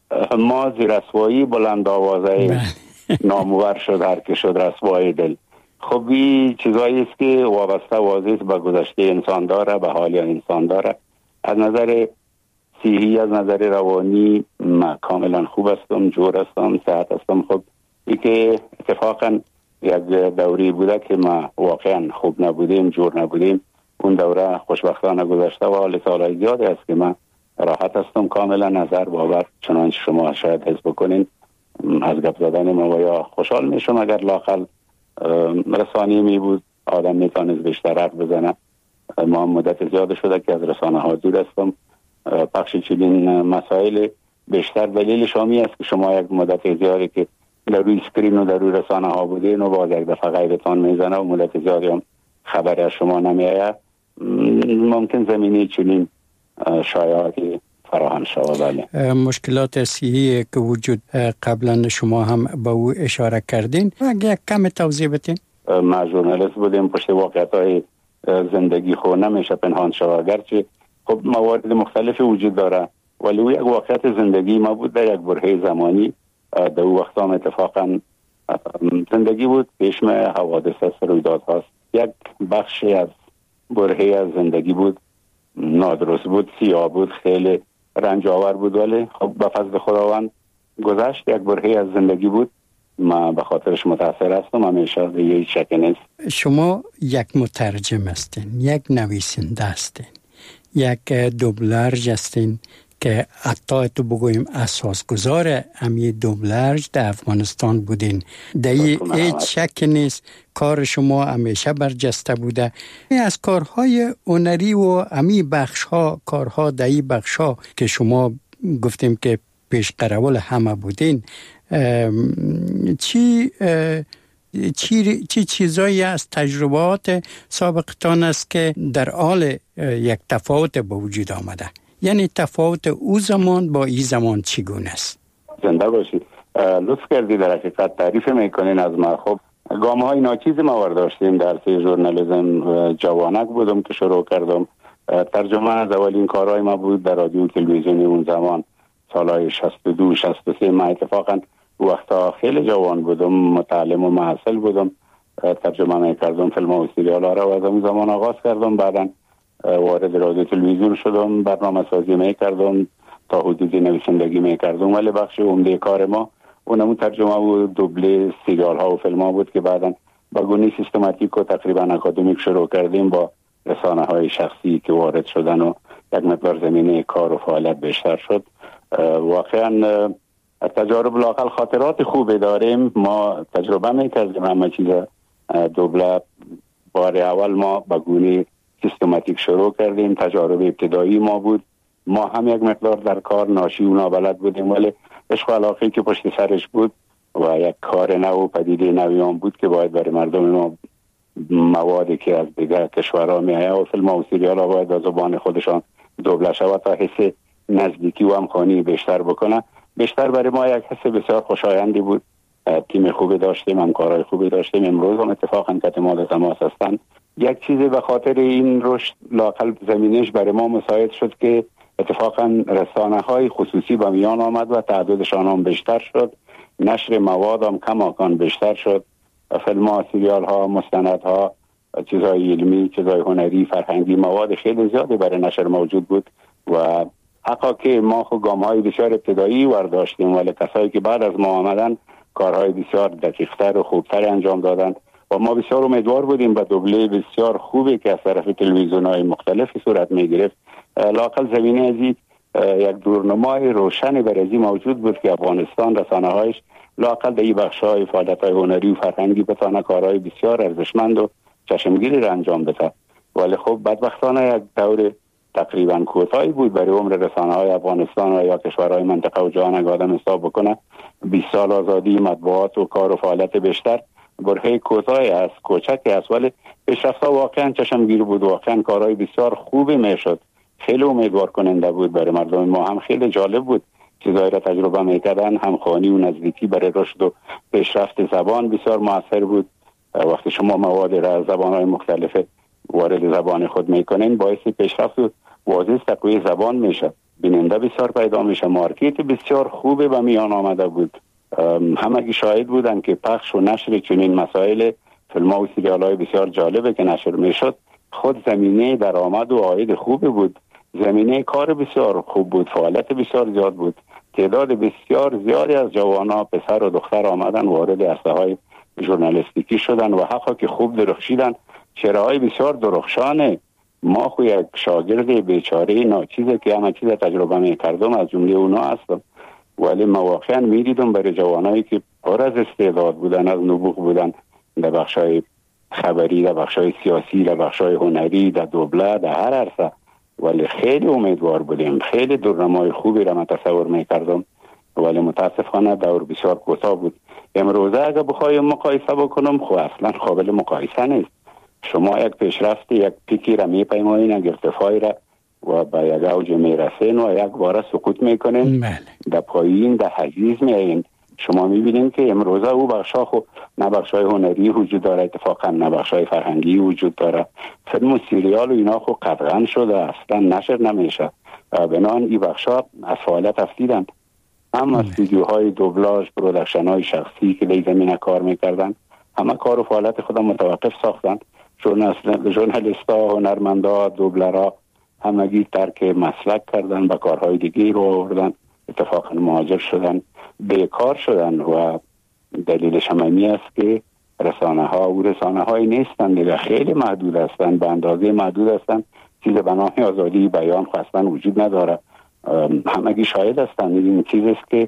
ما زیر رسوایی بلند آوازه نامور شد هر که شد رسوای دل. خب این چیزایی است که وابسته واضح به گذشته انسان داره، به حال انسان داره. از نظر صحی، از نظر روانی من کاملا خوب هستم، جور هستم، صحت هستم. خب این که اتفاقا یک دوری بوده که ما واقعا خوب نبودیم، جور نبودیم، اون دوره خوشبختانه گذشته و حال سالهای زیادی است که من راحت هستم، کاملا نظر باور چنانچه شما شاید حس بکنین از گپ زدن ما و یا خوشحال میشم اگر لااقل رسانی می بود آدم میتونست بیشتر حرف بزنه. ما مدت زیاد شده که از رسانه ها دور هستم. پخش چنین مسائل بیشتر دلیل شامی است که شما یک مدت زیادی که در روی اسکرین و در روی رسانه ها بودین و باز یک دفعه غیبتان میزنه و مدت زیادی هم خبری از شما نمیآید، ممکن زمینی چنین شایعاتی فراهم شود. مشکلات صحی که وجود قبلا شما هم به او اشاره کردین، اگه کم توضیح بدین. ما ژورنالیست بودیم، پشت واقعیت‌های زندگی خو نمیشه پنهان شود، گرچه خب موارد مختلفی وجود داره ولی او یک واقعیت زندگی ما بود در یک برهه زمانی. در او وقت هم اتفاقا زندگی بود، پیشم حوادث است، رویداد هاست، یک بخشی از برهه از زندگی بود، نادرست بود، سیاه بود، خیلی رنج آور بود ولی خب به فضل خداوند گذشت. یک برهه از زندگی بود، ما به خاطرش متاثر هستم، همیشه دیگه شک نیست. شما یک مترجم هستین، یک نویسنده هستین، یک دوبلرج هستین که حتی تو بگویم اساسگزار امی دوبلرج در افغانستان بودین. در هیچ شک نیست کار شما همیشه برجسته بوده. از کارهای هنری و امی بخش ها، کارها در این بخش ها که شما گفتیم که پیش قرول همه بودین، چی چی چی چیزایی از تجربات سابقتان است که در حال یک تفاوت به وجود آمده؟ یعنی تفاوت او زمان با این زمان چگونه است؟ زنده باشید. لطف کردید در حقیقت تعریف میکنین از ما. خب گام های ناچیزی ما ورداشتیم. درس ژورنالیسم جوانک بودم که شروع کردم. ترجمه از اولین کارهای ما بود در رادیو تلویزیونی اون زمان، سالهای شصت و دو شصت و سه. ما اتفاقا وقتا خیلی جوان بودم، متعلم و محصل بودم، ترجمه میکردم فیلم و سریال ها را و از اون زمان آغاز کردم. بعدا وارد رادیو تلویزیون شدم، برنامه سازی میکردم، تا حدودی نویسندگی میکردم، ولی بخش عمده کار ما اونمون ترجمه و دوبله سریال ها و فیلم ها بود که بعدا با گونه سیستماتیک و تقریبا اکادمیک شروع کردیم با رسانه های شخصی که وارد شدن و یک مقدار زمینه کار و فعالیت بیشتر شد. واقعا تجارب لاقل خاطرات خوبی داریم. ما تجربه میکردیم همه چیز دوبله. بار اول ما با گونه سیستماتیک شروع کردیم. تجارب ابتدایی ما بود. ما هم یک مقدار در کار ناشی و نابلد بودیم، ولی عشق و علاقه که پشت سرش بود و یک کار نو و پدیده نویان بود که باید برای مردم ما موادی که از دیگر کشورها میآید و فیلم و سریال ها باید از زبان خودشان دوبله شود تا حس نزدیکی و همخوانی بیشتر بکنه. بیشتر برای ما یک حس بسیار خوشایندی بود. تیم خوبی داشتیم، همکارای خوبی داشتیم. امروز هم اتفاقا کتمال تماس هستند. یک چیزی به خاطر این رشد لاقل زمینش برای ما مساعد شد که اتفاقا رسانه های خصوصی به میان آمد و تعدادشان هم بیشتر شد. نشر مواد هم کماکان بیشتر شد. فیلم ها، سریال ها، مستند ها، چیزهای علمی، چیزهای هنری، فرهنگی، مواد خیلی زیادی برای نشر موجود بود و حقا که ما خود گام های بسیار ابتدایی ورداشتیم، ولی کسایی که بعد از ما آمدن کارهای بسیار دقیقتر و خوبتر انجام دادند و ما بسیار امیدوار بودیم به دوبله بسیار خوبی که از طرف تلویزیون های مختلفی صورت می گرفت. لاقل زمینه ازی یک دورنمای روشنی برای موجود بود که افغانستان رسانه هایش لاقل در این بخش های فعالیت های هنری و فرهنگی بتانه کارهای بسیار ارزشمند و چشمگیری را انجام بده. ولی خب بدبختانه یک دور تقریبا کوتاهی بود برای عمر رسانه های افغانستان و یا کشورهای منطقه و جهان اگه آدم حساب بکنه. بیست سال آزادی مطبوعات و کار و فعالیت بیشتر برهه کوتاهی است، کوچکی است، ولی پیشرفت‌ها واقعا چشمگیر بود. واقعا کارهای بسیار خوبی میشد. خیلی امیدوار کننده بود برای مردم ما. هم خیلی جالب بود چیزایی را تجربه میکردن. همخوانی و نزدیکی برای رشد و پیشرفت زبان بسیار موثر بود. وقتی شما مواد را از زبان‌های مختلف وارد زبان خود میکنین باعث پیشرفت و واضح تقویت زبان میشه. بیننده بسیار پیدا میشه. مارکت بسیار خوبی به میان آمده بود. همگی شاهد بودن که پخش و نشر چنین مسائل فیلم ها و سریال های بسیار جالبه که نشر میشد خود زمینه درآمد و عاید خوبی بود. زمینه کار بسیار خوب بود. فعالیت بسیار زیاد بود. تعداد بسیار زیادی از جوانان پسر و دختر آمدن وارد عرصه های ژورنالیستیکی شدن و حقا که خوب درخشیدن. چهره های بسیار درخشانه. ما خو یک شاگرد بیچاره ناچیزه که همه چیز تجربه میکردم از جمله اونا هستم، ولی ما واقعا میدیدم برای جوانایی که پر از استعداد بودن، از نبوغ بودن در بخشای خبری، در بخشای سیاسی، در بخشای هنری، در دوبله، در هر عرصه. ولی خیلی امیدوار بودیم. خیلی دورنمای خوبی را من تصور میکردم، ولی متاسفانه دور بسیار کوتاه بود. امروزه اگه بخوایم مقایسه بکنم خب اصلا قابل مقایسه نیست. شما یک پیشرفت، یک پیکی را میپیمایین، یک ارتفاعی را و به یک اوج میرسین و یک بار سقوط میکنین، در پایین در حجیز میایین. شما میبینین که امروزه او بخشا خب نه بخشای هنری وجود داره، اتفاقا نه بخشای فرهنگی وجود داره. فیلم و سریال و اینا خب قطعا شده، اصلا نشر نمیشه. بنان این بخشا از فعالیت افتیدن. هم از استودیوهای دوبلاژ، پرودکشن های شخصی که در زمینه کار میکردن همه کار و فعالیت خودم متوقف ساختن. ژورنالیست ها، هنرمندا، دوبلرها همگی ترک مسلک کردن، به کارهای دیگه رو آوردن، اتفاقا مهاجر شدن، بیکار شدن و دلیلش هم این است که رسانه ها و رسانه های نیستن دیگه، خیلی محدود هستن، به اندازه محدود هستن. چیز به نام آزادی بیان خواستن وجود نداره. همگی شاهد هستن. این چیز است که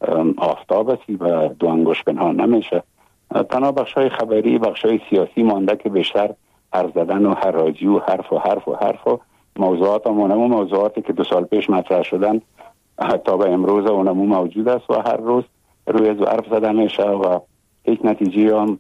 آفتاب است و دو انگشت پنهان نمیشه. تنها بخشای خبری، بخشای سیاسی مانده که بیشتر حرف زدن و حراجی و حرف و حرف و حرف و موضوعات همونمو موضوعاتی که دو سال پیش مطرح شدن تا به امروز اونمو موجود است و هر روز روی از حرف زده میشه و هیچ نتیجه هم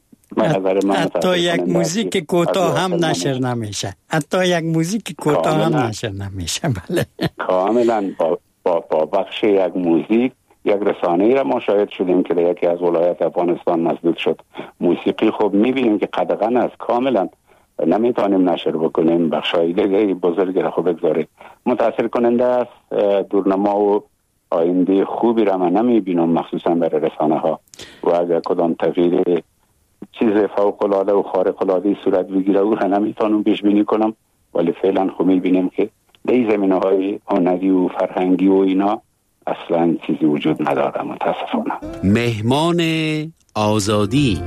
حتی یک موزیک کوتاه هم نشر نمیشه. حتی یک موزیک کوتاه هم نشر نمیشه. بله کاملا با, با, با بخش یک موزیک یک رسانه‌ای را ما شاهد شدیم که در یکی از ولایات افغانستان مسدود شد. موسیقی خب میبینیم که قدغن است، کاملا نمیتونیم نشر بکنیم. بخشای دیگه بزرگی را خب بگذاره. متاثر کننده است. دورنما و آینده خوبی را من نمیبینم مخصوصا برای رسانه ها و اگر کدام تغییر چیز فوق العاده و خارق العاده صورت بگیره او را نمیتونم پیش بینی کنم، ولی فعلا خب میبینیم که در زمینه های هنری و فرهنگی و اینا اصلا چیزی وجود نداره متاسفانه. مهمان آزادی.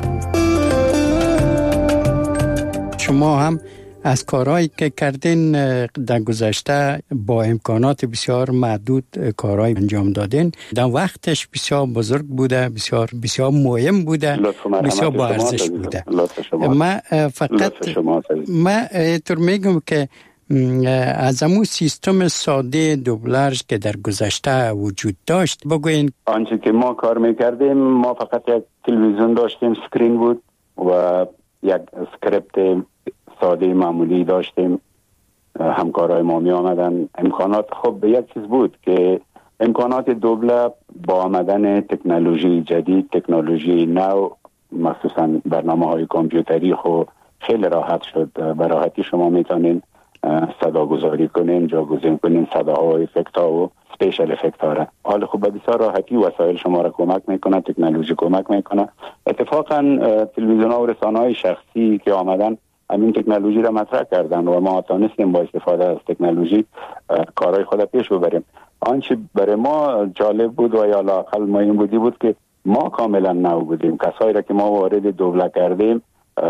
شما هم از کارهایی که کردین در گذشته با امکانات بسیار محدود کارهای انجام دادین، در وقتش بسیار بزرگ بوده، بسیار بسیار مهم بوده، بسیار با ارزش بوده. ما فقط ما اینطور میگم که از امو سیستم ساده دوبلاژ که در گذشته وجود داشت بگوین. آنچه که ما کار میکردیم، ما فقط یک تلویزیون داشتیم، سکرین بود و یک اسکریپت ساده معمولی داشتیم. همکارای ما می آمدن. امکانات خب به یک چیز بود که امکانات دوبله با آمدن تکنولوژی جدید، تکنولوژی نو، مخصوصا برنامه های کامپیوتری خب خیلی راحت شد. به راحتی شما میتونین صدا گذاری کنین، جاگزین کنین صداها و افکت ها و سپیشل افکت ها را. حال خب به بسیار راحتی وسایل شما را کمک میکنه، تکنولوژی کمک میکنه. اتفاقا تلویزیون ها و رسانه های شخصی که آمدن همین تکنولوژی را مطرح کردن و ما تونستیم با استفاده از تکنولوژی کارهای خود پیش ببریم. آنچه برای ما جالب بود و یا لااقل مهم بودی بود که ما کاملا نو بودیم. کسایی را که ما وارد دوبله کردیم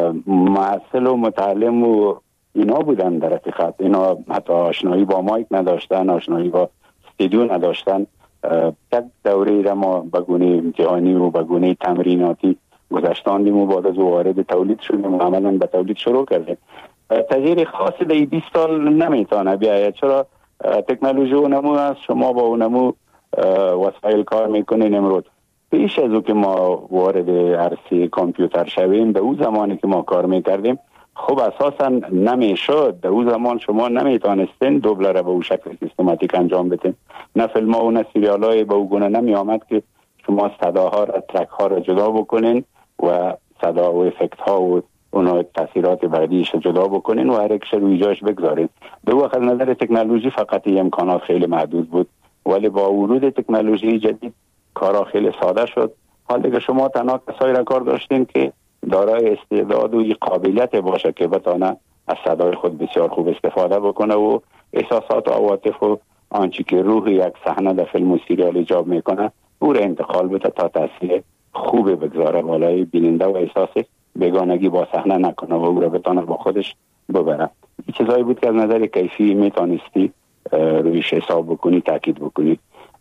معسل و متعلم و اینا بودن در حقیقت. اینا حتی آشنایی با مایک نداشتن، آشنایی با استودیو نداشتن. یک دوره را ما بگونه امتحانی و بگونه تمریناتی گذشتاندیم و بعد از وارد تولید شدیم و عملا به تولید شروع کردیم. تغییر خاصی در بیست سال نمیتونه بیاید، چرا تکنولوژی و نمو است. شما با اونمو وسایل کار میکنین. امروز پیش از او که ما وارد عرصه کامپیوتر شویم، در اون زمانی که ما کار میکردیم خب اساسا نمیشد. در اون زمان شما نمیتونستین دوبله را به اون شکل سیستماتیک انجام بدین. نه فیلم ها و نه سریال های به اون گونه نمی آمد که شما صداها را، ترک ها را جدا بکنین و صدا و افکت ها و اونها تاثیرات بعدیش جدا بکنین و هر یک روی جاش بگذارین. به وقت از نظر تکنولوژی فقط امکانات خیلی محدود بود، ولی با ورود تکنولوژی جدید کارا خیلی ساده شد. حال دیگه شما تنها کسایی را کار داشتین که دارای استعداد و قابلیت باشه که بتونه از صدای خود بسیار خوب استفاده بکنه و احساسات و عواطف و آنچه که روح یک صحنه در فیلم و سریال ایجاب میکنه او را انتقال بده تا تاثیر خوب بگذاره بالای بیننده و احساس بیگانگی با صحنه نکنه و او را بتونه با خودش ببره. این چیزایی بود که از نظر کیفی میتونستی رویش حساب بکنی، تاکید بکنی.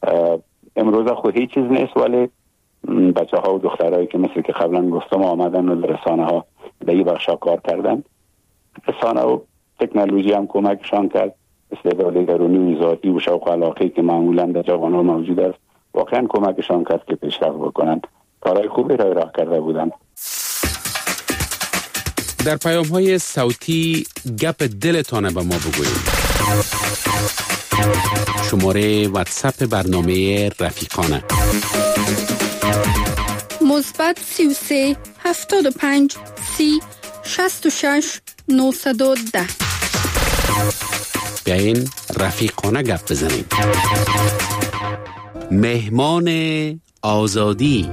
امروز خود هیچ چیز نیست، ولی بچه ها و دخترهایی که مثل که قبلا گفتم آمدن و در رسانه ها در این بخشا کار کردن، رسانه و تکنولوژی هم کمکشان کرد. استعداد درونی و ذاتی و شوق و علاقه که معمولا در جوان ها موجود است واقعا کمکشان کرد که پیشرفت بکنند. کارهای خوبی را راه کرده بودند. در پیام های صوتی گپ دلتان به ما بگویید. شماره واتساپ برنامه رفیقانه مثبت سی و سه هفتاد و پنج سی شصت و شش نهصد و ده. بیاین رفیقانه گپ بزنیم. مهمان آزادی.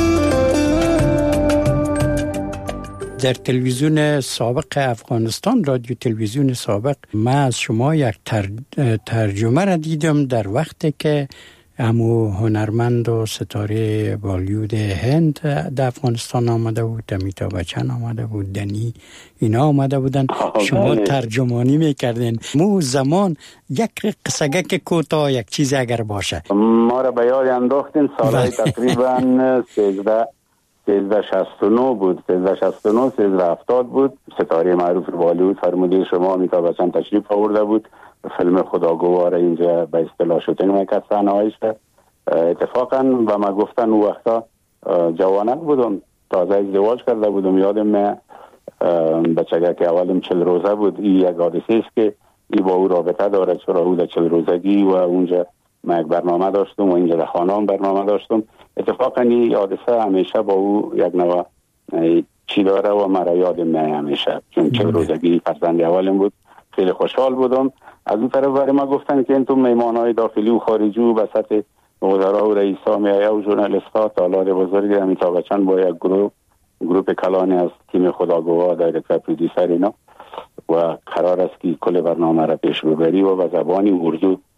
در تلویزیون سابق افغانستان، رادیو تلویزیون سابق، من از شما یک تر... ترجمه را دیدم در وقتی که امو هنرمند و ستاره بالیوود هند در افغانستان آمده بود، امیتابh بچن آمده بود، دنی اینا آمده بودن. شما ترجمانی میکردین. مو زمان یک قصگک کوتاه یک چیز اگر باشه ما را به یاد انداختین. سالهای تقریبا سیزده سیزده شصت و نه بود، سیزده شصت و نه سیزده هفتاد بود. ستاره معروف بالیوود فرموده شما امیتابh بچن تشریف آورده بود. فیلم خداگوار اینجا به اصطلاح شوتینگ میکرد صحنه‌هایش. اتفاقا و ما گفتن اون وقتا جوانک بودم، تازه ازدواج کرده بودم. یادم من بچگه که اولم چل روزه بود. این یک حادثه است که ای با او رابطه داره، چرا او در چل روزگی و اونجا من یک برنامه داشتم و اینجا در خانه برنامه داشتم. اتفاقا این حادثه همیشه با او یک نوع چی داره و مرا یادم من همیشه، چون چل روزگی فرزند اولم بود. خیلی خوشحال بودم. از اون طرف برای ما گفتن که این تو میمانهای داخلی و خارجی و به سطح وزرا و رئیسا میایه و ژورنالیست‌ها تالار بزرگی امیتابh بچن با یک گروه گروه کلانی از تیم خداگوها، دایرکتور، پرودیوسر اینا و قرار است که کل برنامه را پیش ببری و به زبان اردو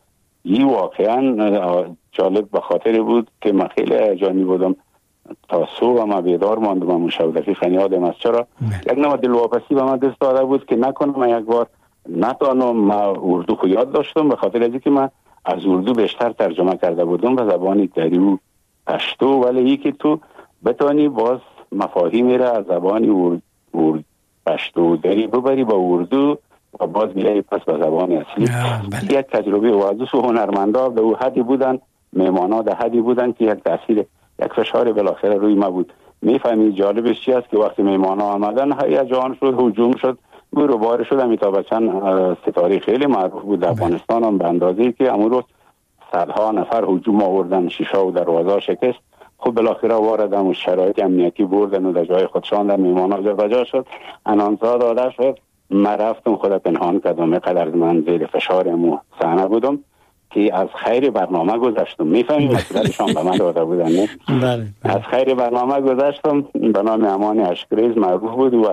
این واقعا جالب به خاطر بود که من خیلی هیجانی بودم تا صبح ما بیدار ماندم. من شب دقیقاً یادم است. چرا یک نوع دلواپسی به من دست داده بود که نکنم من یک بار نتانم. من اردو خو یاد داشتم به خاطر از اینکه من از اردو بیشتر ترجمه کرده بودم به زبان دری و پشتو، ولی ای که تو بتانی باز مفاهیمی را از زبان ارد ارد پشتو دری ببری با اردو و باز بیایی پس به زبان اصلی. یک تجربه واضح و هنرمندا به او حدی بودن، مهمانا ده حدی بودن که یک تاثیر یک فشار بالاخره روی ما بود. میفهمی جالبش چی است که وقتی مهمانا آمدن هیجان شد، هجوم شد، گور بار شد. امیتاب بچن ستاره خیلی معروف بود در افغانستان هم به اندازه‌ای که امروز روز صدها نفر هجوم آوردن، شیشه و دروازه شکست. خب بالاخره واردن و شرایط امنیتی بردن و در جای خودشان در مهمانا جابجا شد. انانسا داده شد. من رفتم خود پنهان کردم، اینقدر من زیر فشارم و صحنه بودم که از خیر برنامه گذشتم. میفهمی مسئولتشان به من داده بودن نه؟ بله. از خیر برنامه گذشتم. به نام امان اشکریز معروف بود و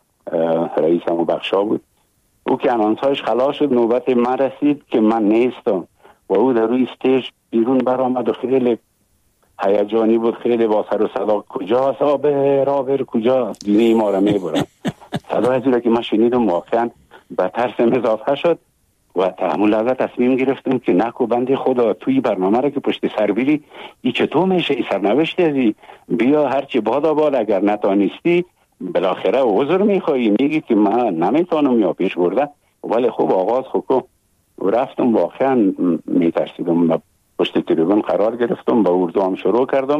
رئیس همو بخشا بود. او که انانسایش خلاص شد نوبت من رسید که من نیستم و او در روی استیج بیرون برآمد و خیلی هیجانی بود، خیلی با سر و صدا کجاست آبر آبر کجاست دینه ما را میبرن. صدا از که من شنیدم واقعا به ترسم اضافه شد و تحمل لحظه تصمیم گرفتم که نکو بنده خدا توی برنامه را که پشت سر بیری ای چطور میشه ای سرنوشتی ازی بیا هرچی بادا باد اگر نتانستی بالاخره عذر میخوایی میگی که من نمیتونم یا پیش برده. ولی خوب آغاز خوکو رفتم واقعا میترسیدم پشت تریبون قرار گرفتم با اردو هم شروع کردم.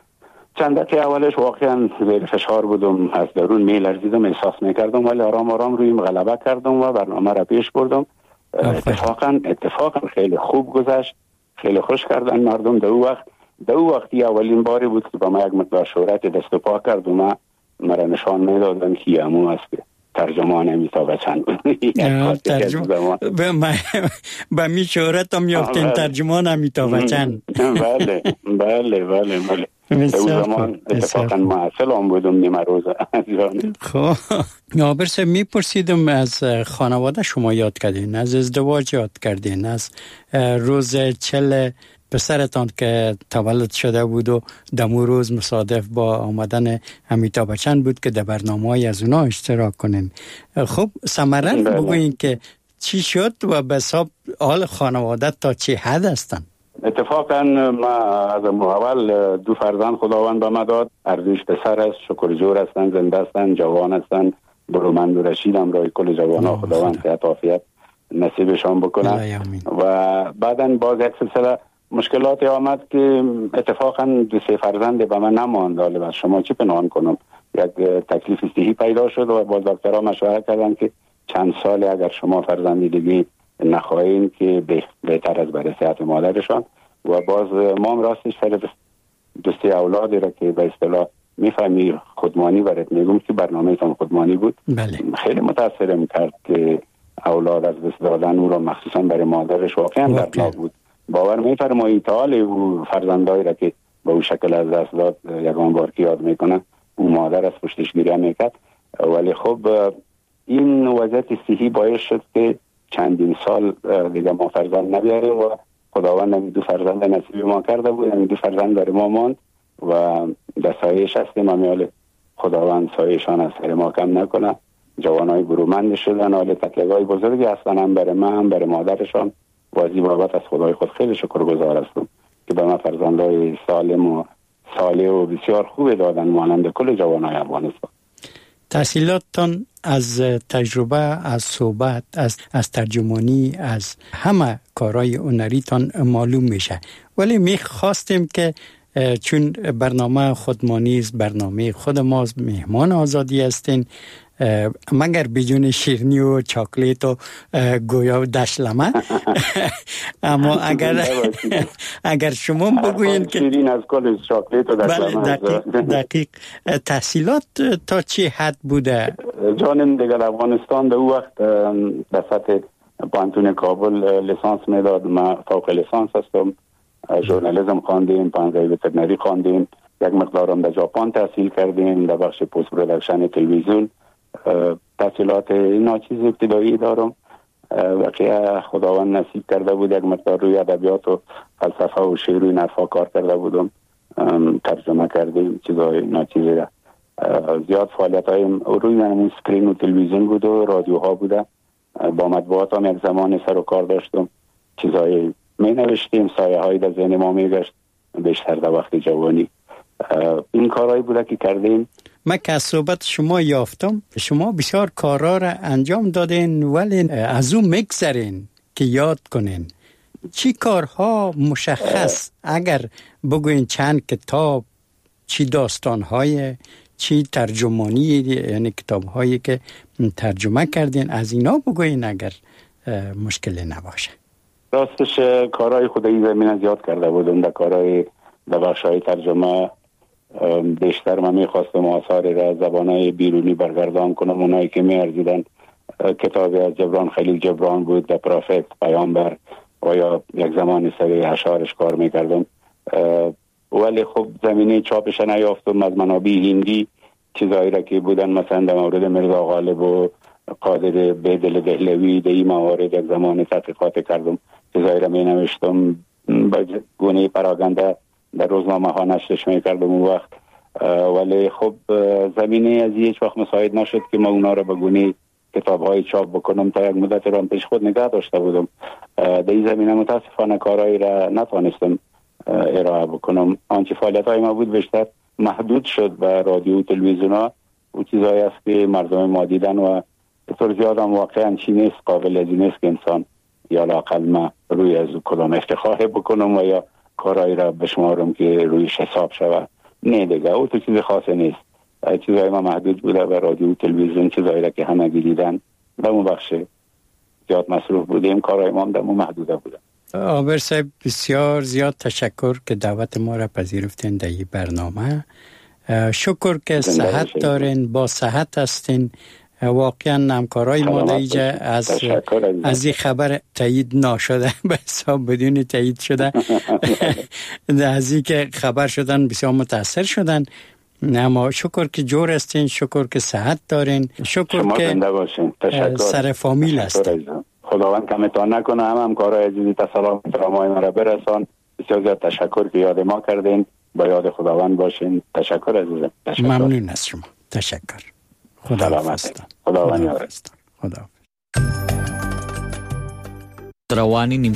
چند دقیقه اولش واقعا زیر فشار بودم، از درون میلرزیدم، احساس میکردم، ولی آرام آرام روی غلبه کردم و برنامه را پیش بردم. اتفاقا اتفاقا خیلی خوب گذشت، خیلی خوش کردن مردم. در وقت در وقتی اولین باری بود که با ما یک مقدار شهرت دست و پا کرد و ما مرا نشان میدادن که امو است که ترجمان امیتاب بچن بود. ترجمان با می شهرت هم یافتین ترجمان امیتاب بچن. بله بله بله بله. در زمان اتفاقا معسل هم بودم نیمه روز. خب نابر صاحب میپرسیدم از خانواده شما یاد کردین، از ازدواج یاد کردین، از روز چل پسرتان که تولد شده بود و دمو روز مصادف با آمدن امیتاب بچن بود که در برنامه‌های از اونا اشتراک کنین. خب ثمره بگوین که چی شد و به حساب حال خانواده تا چه حد هستن؟ اتفاقا ما از اول دو فرزند خداوند به ما داد. ارزش پسر است، شکرجور هستن، زنده هستن، جوان هستن. برومند و رشید هم رای کل جوان خداوند صحت عافیت نصیبشان بکنه. و بعداً باز یک سلسله مشکلاتی آمد که اتفاقا دو سه فرزند به من نماند. حالا از شما چی پنهان کنم، یک تکلیف صحی پیدا شد و با دکترها مشورت کردن که چند سال اگر شما فرزندی دیگه نخواهیم که بهتر از برای صحت مادرشان. و باز ما هم راستش سر دوستی اولادی را که به اصطلاح میفهمی خودمانی برات میگم که برنامه تان خودمانی بود. بله. خیلی متاثرم کرد که اولاد از دست دادن او را مخصوصا برای مادرش واقعا دردناک بود. باور میفرمایی تا حال او فرزندایی را که به او شکل از دست داد یکان بار که یاد میکنه او مادر از پشتش گریه میکرد. ولی خب این وضعیت صحی باعث شد که چندین سال دیگه ما فرزند نبیاریم و خداوند هم دو فرزند نصیب ما کرده بود. هم دو فرزند داره ما ماند و در سایش هستیم. همیال خداوند سایشان از سر ما کم نکنه. جوانای برومند شدن، حال تکلیف‌های بزرگی هستن، هم برای من هم برای مادرشان. واجی بابت از خدای خود خیلی شکرگزار هستم که به من فرزندای سالم و صالح و بسیار خوب دادن مانند کل جوانای افغانستان. تحصیلاتتان از تجربه، از صحبت، از از ترجمانی، از همه کارهای هنریتان معلوم میشه. ولی میخواستیم که چون برنامه خودمانی است، برنامه خود ماست، مهمان آزادی هستین، مگر بدون شیرنی و چاکلیت و گویا و دشلمه. اما اگر اگر شما بگوین که شیرین از کل چاکلیت و دشلمه. دقیق, دقیق تحصیلات تا چه حد بوده؟ جانم دیگر افغانستان در وقت در سطح پانتون کابل لیسانس میداد. ما فوق لیسانس هستم، ژورنالیسم خواندیم، پانزده وترنری خواندیم، یک مقدارم در ژاپن تحصیل کردیم در بخش پست پروداکشن تلویزیون. تحصیلات ناچیز ابتدایی دارم. واقعا خداوند نصیب کرده بود یک مقدار روی ادبیات و فلسفه و شعر و نفا کار کرده بودم، ترجمه کردیم چیزای ناچیزی را. زیاد فعالیت های روی من سکرین و تلویزیون بود و رادیوها بوده. با مطبوعات هم یک زمان سر و کار داشتم، چیزای می نوشتیم، سایه هایی در ذهن ما می گشت بیشتر در وقت جوانی. این کارهایی بوده که کردیم. من که از صحبت شما یافتم شما بسیار کارها را انجام دادین ولی از اون میگذرین که یاد کنین. چی کارها مشخص اگر بگوین چند کتاب، چی داستانهای، چی ترجمانی، یعنی کتابهایی که ترجمه کردین از اینا بگوین اگر مشکلی نباشه. راستش کارهای خودی زمین زیاد کرده بودم در کارهای در بخشهای ترجمه. بیشتر من میخواستم آثار را زبانهای بیرونی برگردان کنم، اونایی که میارزیدن. کتابی از جبران خلیل جبران بود، در پروفت پیامبر، و یا یک زمانی سری اشعارش کار میکردم، ولی خب زمینه چاپش نیافتم. از منابع هندی چیزایی را که بودن مثلا در مورد مرزا غالب و قادر بیدل دهلوی در این موارد یک زمانی تحقیقات کردم، چیزایی را می نوشتم با گونه پراگنده در روزنامه ها نشرش میکردم اون وقت. ولی خب زمینه از هیچ وقت مساعد نشد که ما اونا را به گونه کتاب های چاپ بکنم. تا یک مدت را پیش خود نگاه داشته بودم. در این زمینه متاسفانه کارهایی را نتوانستم ارائه بکنم. آنچه فعالیت های ما بود بیشتر محدود شد به رادیو و تلویزیون ها و چیزایی است که مردم ما دیدن و به طور زیاد هم واقعا چی نیست، قابل از نیست که انسان یا لااقل ما روی از کلام افتخار بکنم و یا کارهایی را بشمارم که رویش حساب شود. نه دیگه، او تو چیز خاصی نیست. چیزای ما محدود بوده به رادیو و تلویزیون، چیزایی را که همه دیدن در اون بخش زیاد مصروف بودیم، کارهای ما هم در اون محدوده بوده. عابر صاحب بسیار زیاد تشکر که دعوت ما را پذیرفتین در این برنامه. شکر که صحت دارین، با صحت هستین. واقعا همکارای ما دیگه از از این خبر تایید نشده به حساب بدون تایید شده از این که خبر شدن بسیار متاثر شدن. اما شکر که جور هستین، شکر که صحت دارین، شکر که سر فامیل هستین. خداوند کمتان نکنه. هم همکارای عزیزی تسلام ترامای مرا برسان. بسیار زیاد تشکر که یاد ما کردین. با یاد خداوند باشین. تشکر عزیزم. تشکر. ممنون از شما. تشکر. خدا حافظ. خداوند یارتون. خدا. روانی